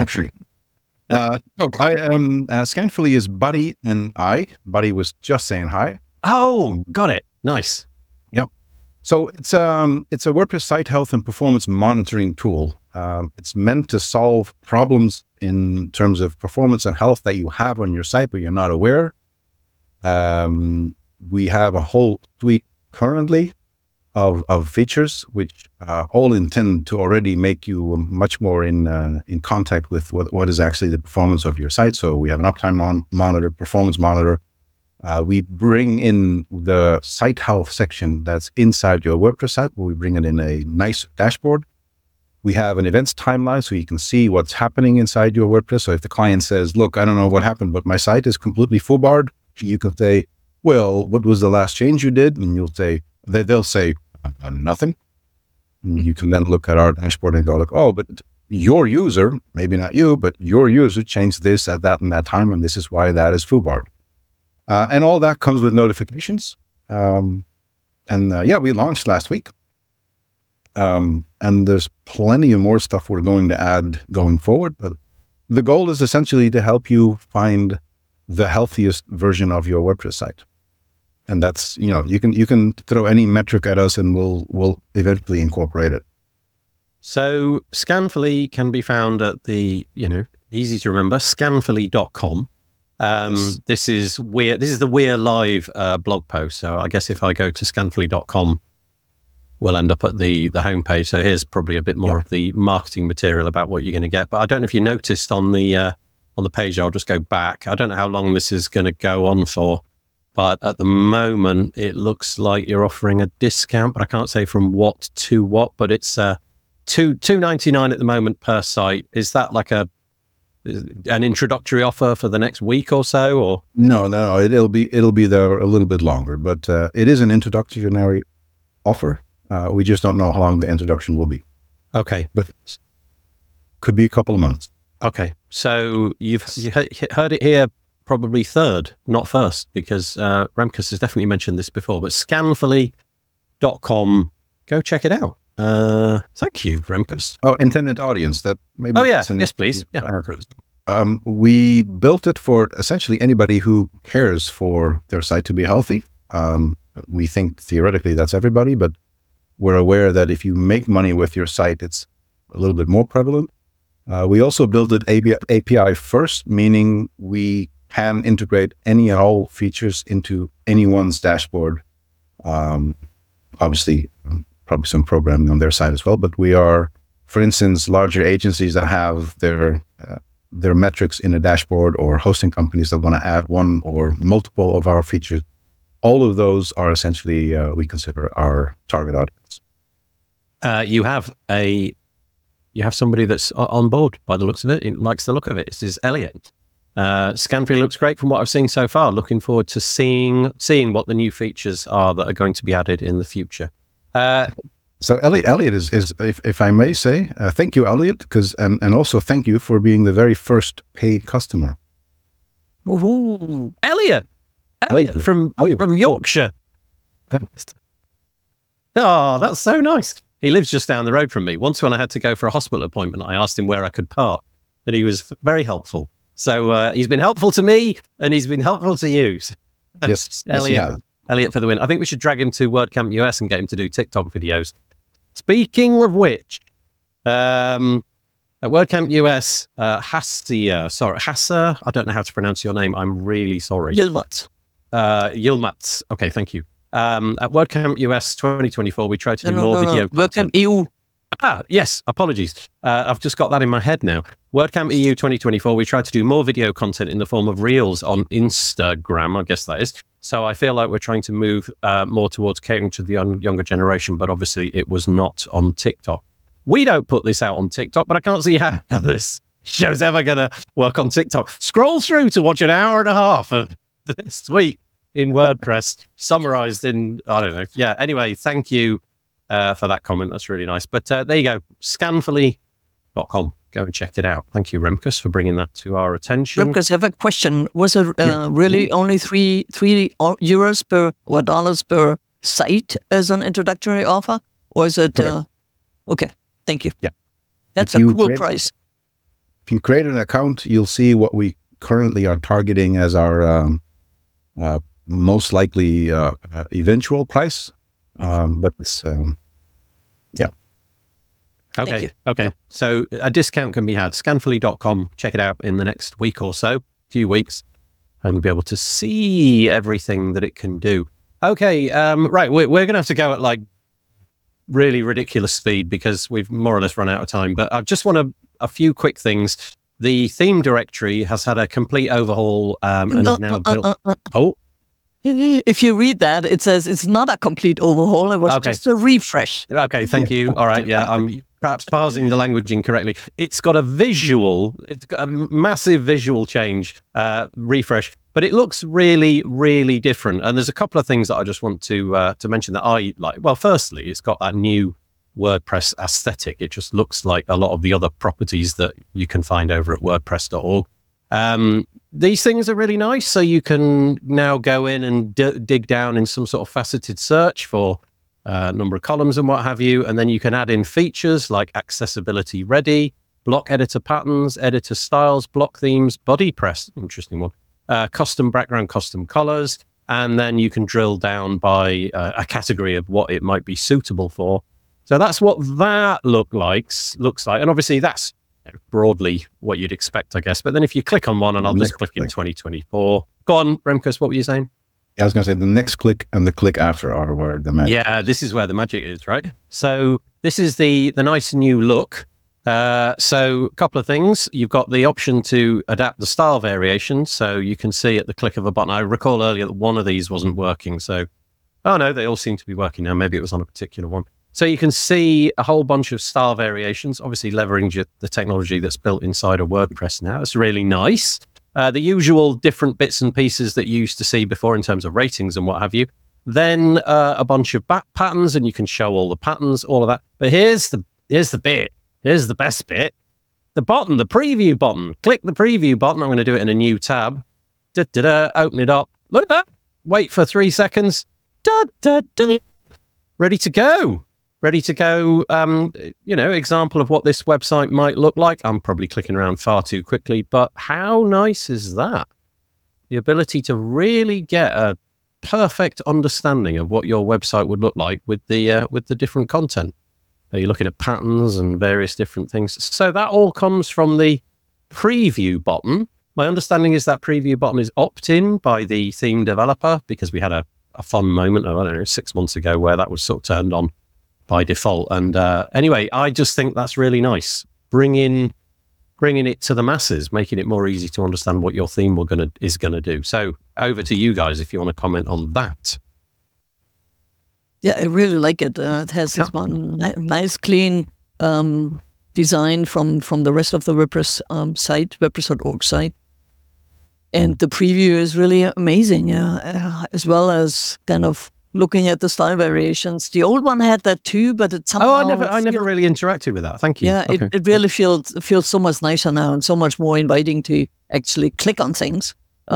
Speaker 2: Scanfully is Buddy and I. Buddy was just saying hi.
Speaker 1: Oh, got it. Nice.
Speaker 2: Yep. So it's a WordPress site health and performance monitoring tool. It's meant to solve problems in terms of performance and health that you have on your site, but you're not aware. We have a whole suite currently of features, which all intend to already make you much more in contact with what is actually the performance of your site. So we have an uptime monitor, performance monitor. We bring in the site health section that's inside your WordPress site, where we bring it in a nice dashboard. We have an events timeline, so you can see what's happening inside your WordPress. So if the client says, look, I don't know what happened, but my site is completely foobarred, you can say, well, what was the last change you did? And you'll say, they'll say, nothing. And you can then look at our dashboard and go like, oh, but your user, maybe not you, but your user changed this at that and that time, and this is why that is foobarred. And all that comes with notifications. We launched last week. And there's plenty of more stuff we're going to add going forward. But the goal is essentially to help you find the healthiest version of your WordPress site. And that's, you can throw any metric at us and we'll eventually incorporate it.
Speaker 1: So Scanfully can be found at the, easy to remember, scanfully.com. This is the We're Live blog post. So I guess if I go to scanfully.com will end up at the homepage. So here's probably a bit more of the marketing material about what you're going to get. But I don't know if you noticed on the page, I'll just go back. I don't know how long this is going to go on for, but at the moment it looks like you're offering a discount, but I can't say from what to what, but it's $2.99 at the moment per site. Is that like an introductory offer for the next week or so, or?
Speaker 2: No, it'll be there a little bit longer, but it is an introductory offer. We just don't know how long the introduction will be.
Speaker 1: Okay.
Speaker 2: But could be a couple of months.
Speaker 1: Okay. So you heard it here, probably third, not first, because Remkus has definitely mentioned this before, but scanfully.com, go check it out. Thank you, Remkus.
Speaker 2: Oh, intended audience. That maybe.
Speaker 1: Oh, yeah. Yes, please. Yeah.
Speaker 2: We built it for essentially anybody who cares for their site to be healthy. We think theoretically that's everybody, but we're aware that if you make money with your site, it's a little bit more prevalent. We also built it API first, meaning we can integrate any and all features into anyone's dashboard. Obviously, probably some programming on their side as well, but we are, for instance, larger agencies that have their metrics in a dashboard, or hosting companies that want to add one or multiple of our features. All of those are essentially, we consider our target audience.
Speaker 1: You have somebody that's on board by the looks of it. He likes the look of it. This is Elliot. Scanfully looks great from what I've seen so far. Looking forward to seeing what the new features are that are going to be added in the future.
Speaker 2: So Elliot is if I may say, thank you, Elliot, and also thank you for being the very first paid customer.
Speaker 1: Ooh, Elliot from Yorkshire. Oh, that's so nice. He lives just down the road from me. Once when I had to go for a hospital appointment, I asked him where I could park, and he was very helpful. So he's been helpful to me, and he's been helpful to you.
Speaker 2: Yes,
Speaker 1: Elliot for the win. I think we should drag him to WordCamp US and get him to do TikTok videos. Speaking of which, at WordCamp US, Hassa, I don't know how to pronounce your name. I'm really sorry. Yilmaz. Okay, thank you. At WordCamp US 2024, we tried to do more video.
Speaker 3: WordCamp EU.
Speaker 1: Yes, apologies. I've just got that in my head now. WordCamp EU 2024, we tried to do more video content in the form of Reels on Instagram, I guess that is. So I feel like we're trying to move more towards catering to the younger generation, but obviously it was not on TikTok. We don't put this out on TikTok, but I can't see how this show's ever going to work on TikTok. Scroll through to watch an hour and a half of this week in WordPress, summarized in, I don't know. Yeah, anyway, thank you for that comment. That's really nice. But there you go, scanfully.com. Go and check it out. Thank you, Remkus, for bringing that to our attention.
Speaker 3: Remkus, I have a question. Was it really only three euros per or dollars per site as an introductory offer? Or is it... okay, thank you.
Speaker 2: Yeah.
Speaker 3: That's a cool price.
Speaker 2: If you create an account, you'll see what we currently are targeting as our most likely eventual price. But it's... yeah.
Speaker 1: Okay. So a discount can be had. Scanfully.com. Check it out in the next week or so, few weeks, and you'll be able to see everything that it can do. Okay. Right. We're going to have to go at like really ridiculous speed because we've more or less run out of time. But I just want a few quick things. The theme directory has had a complete overhaul and is now built.
Speaker 3: If you read that, it says it's not a complete overhaul. It was just a refresh.
Speaker 1: Okay, thank you. All right, yeah, I'm perhaps parsing the language incorrectly. It's got a massive visual change, refresh, but it looks really, really different. And there's a couple of things that I just want to mention that I like. Well, firstly, it's got that new WordPress aesthetic. It just looks like a lot of the other properties that you can find over at WordPress.org. These things are really nice. So you can now go in and dig down in some sort of faceted search for a number of columns and what have you. And then you can add in features like accessibility ready, block editor patterns, editor styles, block themes, body press, interesting one, custom background, custom colors. And then you can drill down by a category of what it might be suitable for. So that's what that looks like. And obviously that's broadly what you'd expect, I guess. But then if you click on one, and I'll just click in 2024. Go on, Remkus, what were you saying?
Speaker 2: I was going to say the next click and the click after are where the magic.
Speaker 1: Yeah, this is where the magic is, right? So this is the nice new look. So a couple of things. You've got the option to adapt the style variation. So you can see at the click of a button. I recall earlier that one of these wasn't working. So, oh no, they all seem to be working now. Maybe it was on a particular one. So you can see a whole bunch of style variations, obviously leveraging the technology that's built inside of WordPress now. It's really nice. The usual different bits and pieces that you used to see before in terms of ratings and what have you. Then a bunch of back patterns, and you can show all the patterns, all of that. But here's the bit. Here's the best bit. The button, the preview button. Click the preview button. I'm going to do it in a new tab. Open it up. Look at that. Wait for 3 seconds. Ready to go. Ready to go. Example of what this website might look like. I'm probably clicking around far too quickly, but how nice is that? The ability to really get a perfect understanding of what your website would look like with the different content. You're looking at patterns and various different things. So that all comes from the preview button. My understanding is that preview button is opt-in by the theme developer, because we had a fun moment, I don't know, 6 months ago where that was sort of turned on by default. And anyway, I just think that's really nice. Bringing it to the masses, making it more easy to understand what your theme is going to do. So over to you guys if you want to comment on that.
Speaker 3: Yeah, I really like it. It has this one nice, clean design from the rest of the WordPress site, WordPress.org site. And the preview is really amazing, as well as kind of looking at the style variations. The old one had that too, but it somehow...
Speaker 1: I never really interacted with that. Thank you.
Speaker 3: Yeah, okay. It really feels so much nicer now and so much more inviting to actually click on things.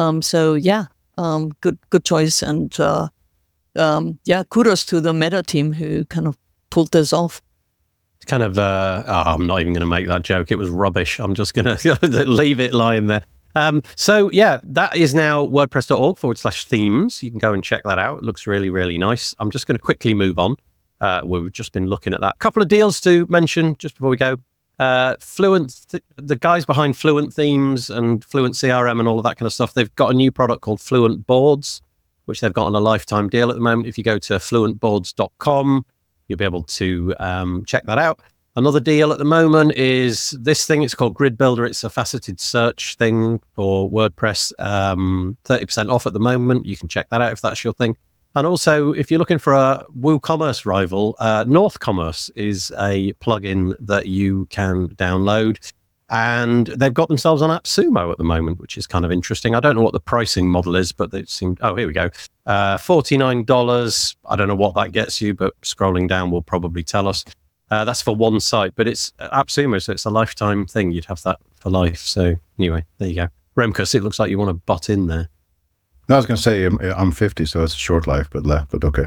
Speaker 3: Good choice. And kudos to the Meta team who kind of pulled this off.
Speaker 1: It's kind of, I'm not even going to make that joke. It was rubbish. I'm just going to leave it lying there. That is now wordpress.org/themes. You can go and check that out. It looks really, really nice. I'm just going to quickly move on. We've just been looking at that. A couple of deals to mention just before we go. Fluent, the guys behind Fluent Themes and Fluent CRM and all of that kind of stuff, they've got a new product called Fluent Boards, which they've got on a lifetime deal at the moment. If you go to fluentboards.com, you'll be able to check that out. Another deal at the moment is this thing. It's called Grid Builder. It's a faceted search thing for WordPress. 30% off at the moment. You can check that out if that's your thing. And also, if you're looking for a WooCommerce rival, North Commerce is a plugin that you can download. And they've got themselves on AppSumo at the moment, which is kind of interesting. I don't know what the pricing model is, but it seemed... Oh, here we go. $49. I don't know what that gets you, but scrolling down will probably tell us. That's for one site, but it's AppSumo, so it's a lifetime thing. You'd have that for life. So anyway, there you go. Remkus, it looks like you want to butt in there.
Speaker 2: No, I was going to say I'm 50, so it's a short life, but okay.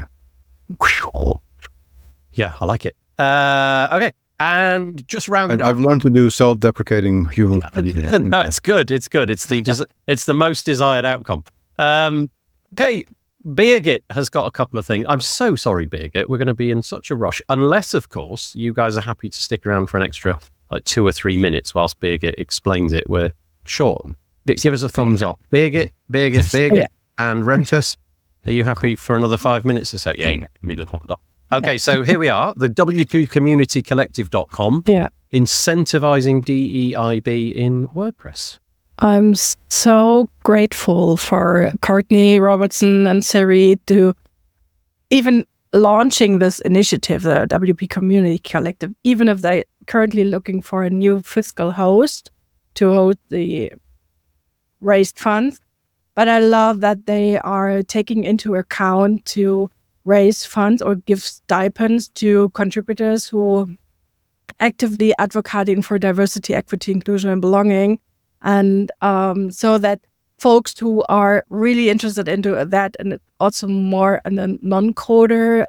Speaker 1: Yeah, I like it. Okay, and just round.
Speaker 2: I've learned to do self-deprecating humor.
Speaker 1: No, it's good. It's good. It's the most desired outcome. Okay. Beergit has got a couple of things. I'm so sorry, Beergit. We're going to be in such a rush. Unless, of course, you guys are happy to stick around for an extra 2 or 3 minutes whilst Beergit explains it. We're short. Give us a thumbs up. Beergit, yeah. And Remkus, are you happy for another 5 minutes or so? Yeah. Okay, so here we are. The WPCommunitycollective.com.
Speaker 4: Yeah.
Speaker 1: Incentivizing DEIB in WordPress.
Speaker 4: I'm so grateful for Courtney Robertson and Siri to even launching this initiative, the WP Community Collective, even if they're currently looking for a new fiscal host to host the raised funds. But I love that they are taking into account to raise funds or give stipends to contributors who actively advocating for diversity, equity, inclusion, and belonging. And so that folks who are really interested into that, and also more in the non-coder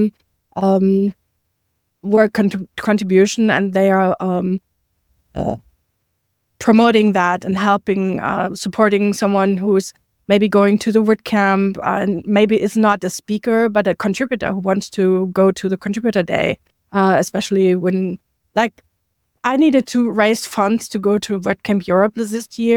Speaker 4: work contribution, and they are promoting that and helping, supporting someone who's maybe going to the WordCamp and maybe is not a speaker, but a contributor who wants to go to the contributor day, especially when, like, I needed to raise funds to go to WordCamp Europe this year,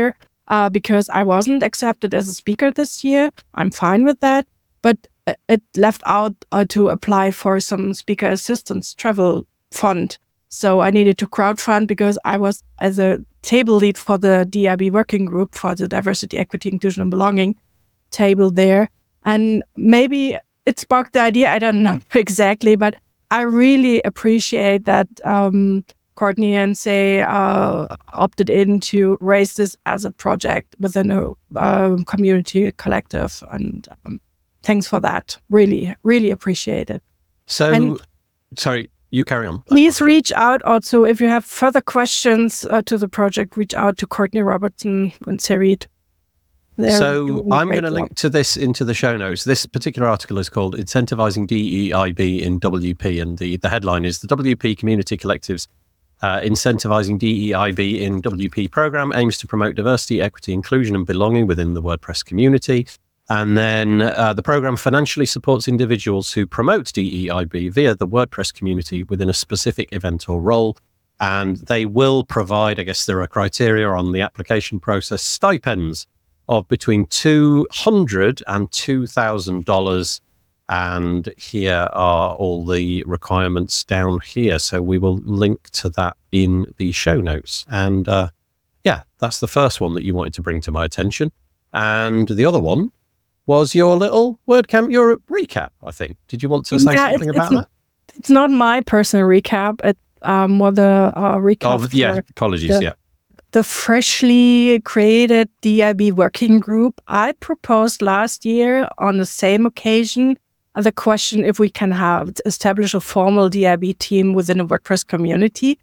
Speaker 4: because I wasn't accepted as a speaker this year. I'm fine with that. But it left out to apply for some speaker assistance travel fund. So I needed to crowdfund because I was as a table lead for the DIB working group for the diversity, equity, inclusion, and belonging table there. And maybe it sparked the idea. I don't know exactly, but I really appreciate that Courtney and Say opted in to raise this as a project within a community collective. And thanks for that. Really, really appreciate it.
Speaker 1: So, sorry, you carry on.
Speaker 4: Please reach out also if you have further questions to the project. Reach out to Courtney Robertson and Sarit.
Speaker 1: So I'm going to link to this into the show notes. This particular article is called Incentivizing DEIB in WP, and the headline is the WP Community Collectives Incentivizing DEIB in WP program aims to promote diversity, equity, inclusion, and belonging within the WordPress community. And then the program financially supports individuals who promote DEIB via the WordPress community within a specific event or role. And they will provide, I guess there are criteria on the application process, stipends of between $200 and $2,000. And here are all the requirements down here. So we will link to that in the show notes. And that's the first one that you wanted to bring to my attention. And the other one was your little WordCamp Europe recap, I think. Did you want to say something about that?
Speaker 4: It's not my personal recap. It's more the recap.
Speaker 1: Apologies,
Speaker 4: The freshly created DIB working group. I proposed last year on the same occasion the question if we can establish a formal DIB team within a WordPress community.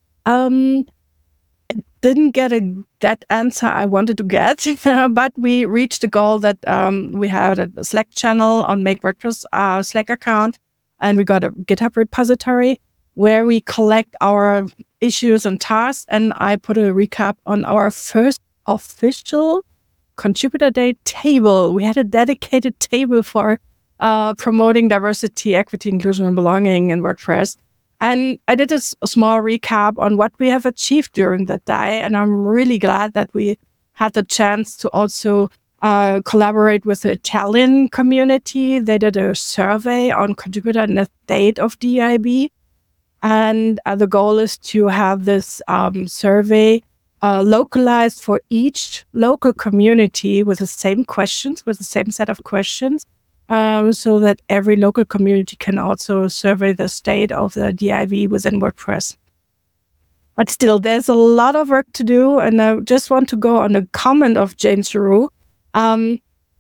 Speaker 4: Didn't get that answer I wanted to get, but we reached the goal that we had a Slack channel on Make WordPress Slack account, and we got a GitHub repository where we collect our issues and tasks. And I put a recap on our first official Contributor Day table. We had a dedicated table for promoting diversity, equity, inclusion, and belonging in WordPress. And I did a small recap on what we have achieved during that day. And I'm really glad that we had the chance to also collaborate with the Italian community. They did a survey on contributor and the state of DIB. And the goal is to have this survey localized for each local community with the same questions, with the same set of questions. So that every local community can also survey the state of the DIB within WordPress. But still, there's a lot of work to do, and I just want to go on a comment of James Giroux. I'm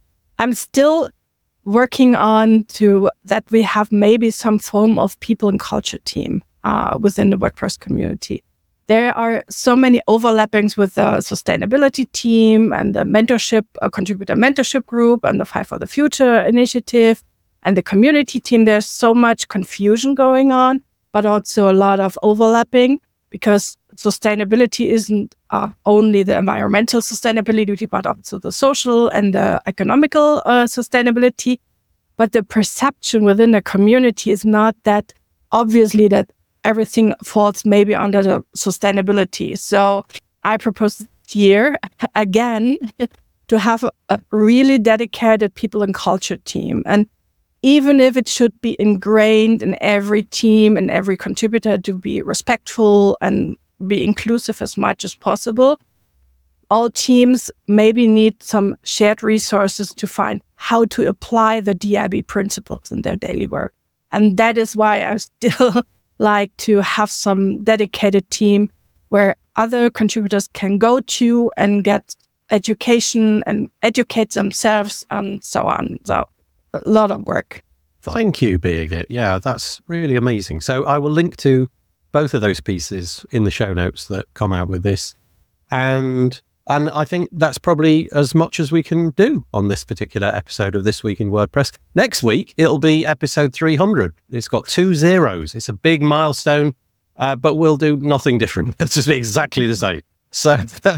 Speaker 4: still working on that we have maybe some form of people and culture team within the WordPress community. There are so many overlappings with the sustainability team and the mentorship, contributor mentorship group and the Five for the Future initiative and the community team. There's so much confusion going on, but also a lot of overlapping because sustainability isn't only the environmental sustainability, but also the social and the economical sustainability. But the perception within the community is not that obviously that everything falls maybe under the sustainability. So I propose this year, again, to have a really dedicated people and culture team. And even if it should be ingrained in every team and every contributor to be respectful and be inclusive as much as possible, all teams maybe need some shared resources to find how to apply the DIB principles in their daily work. And that is why I still like to have some dedicated team where other contributors can go to and get education and educate themselves and so on. So a lot of work.
Speaker 1: Thank you, Birgit. Yeah, that's really amazing. So I will link to both of those pieces in the show notes that come out with this. And I think that's probably as much as we can do on this particular episode of This Week in WordPress. Next week, it'll be episode 300. It's got 2 zeros. It's a big milestone, but we'll do nothing different. It'll just be exactly the same. So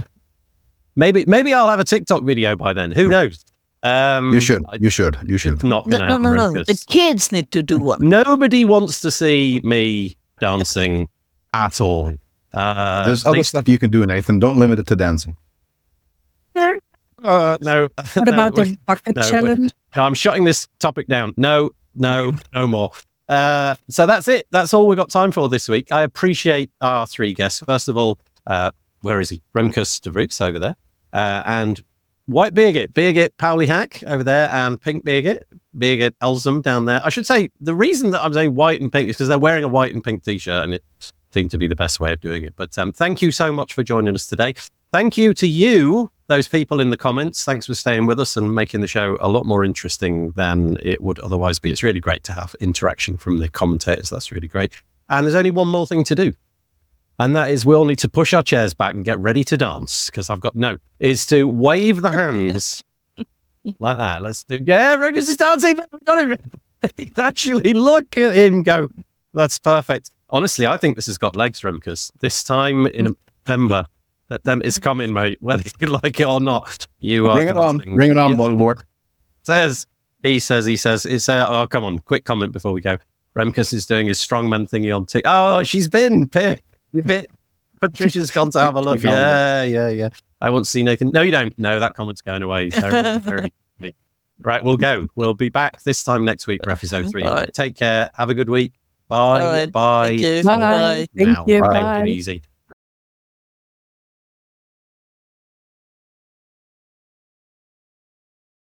Speaker 1: maybe I'll have a TikTok video by then. Who knows?
Speaker 2: You should.
Speaker 1: Not
Speaker 3: no. The kids need to do one.
Speaker 1: Nobody wants to see me dancing at all.
Speaker 2: There's other stuff you can do, Nathan. Don't limit it to dancing.
Speaker 1: No.
Speaker 4: What about the bucket challenge?
Speaker 1: No, I'm shutting this topic down. No more. So that's it. That's all we've got time for this week. I appreciate our three guests. First of all, where is he? Remkus de Vries over there. And White Birgit Pauli Hack over there, and Pink Birgit Elsom down there. I should say, the reason that I'm saying white and pink is because they're wearing a white and pink t-shirt, and it seemed to be the best way of doing it. But thank you so much for joining us today. Thank you to you, those people in the comments. Thanks for staying with us and making the show a lot more interesting than it would otherwise be. It's really great to have interaction from the commentators. That's really great. And there's only one more thing to do. And that is, we all need to push our chairs back and get ready to dance, because is to wave the hands like that. Let's do, Remkus is dancing. Actually, look at him go. That's perfect. Honestly, I think this has got legs, Remkus. This time in November, that is coming, mate, whether you like it or not. You are.
Speaker 2: Bring it on, Voldemort.
Speaker 1: He says, oh, come on, quick comment before we go. Remkus is doing his strongman thingy on TikTok. Oh, she's been picked. Patricia's gone to have a look. Yeah. I want to see Nathan. No, you don't. No, that comment's going away. Right, we'll go. We'll be back this time next week for episode 3. Right. Take care. Have a good week. Bye.
Speaker 3: Right.
Speaker 1: Bye.
Speaker 3: Thank you.
Speaker 4: Bye. Thank you. Bye.
Speaker 1: Easy.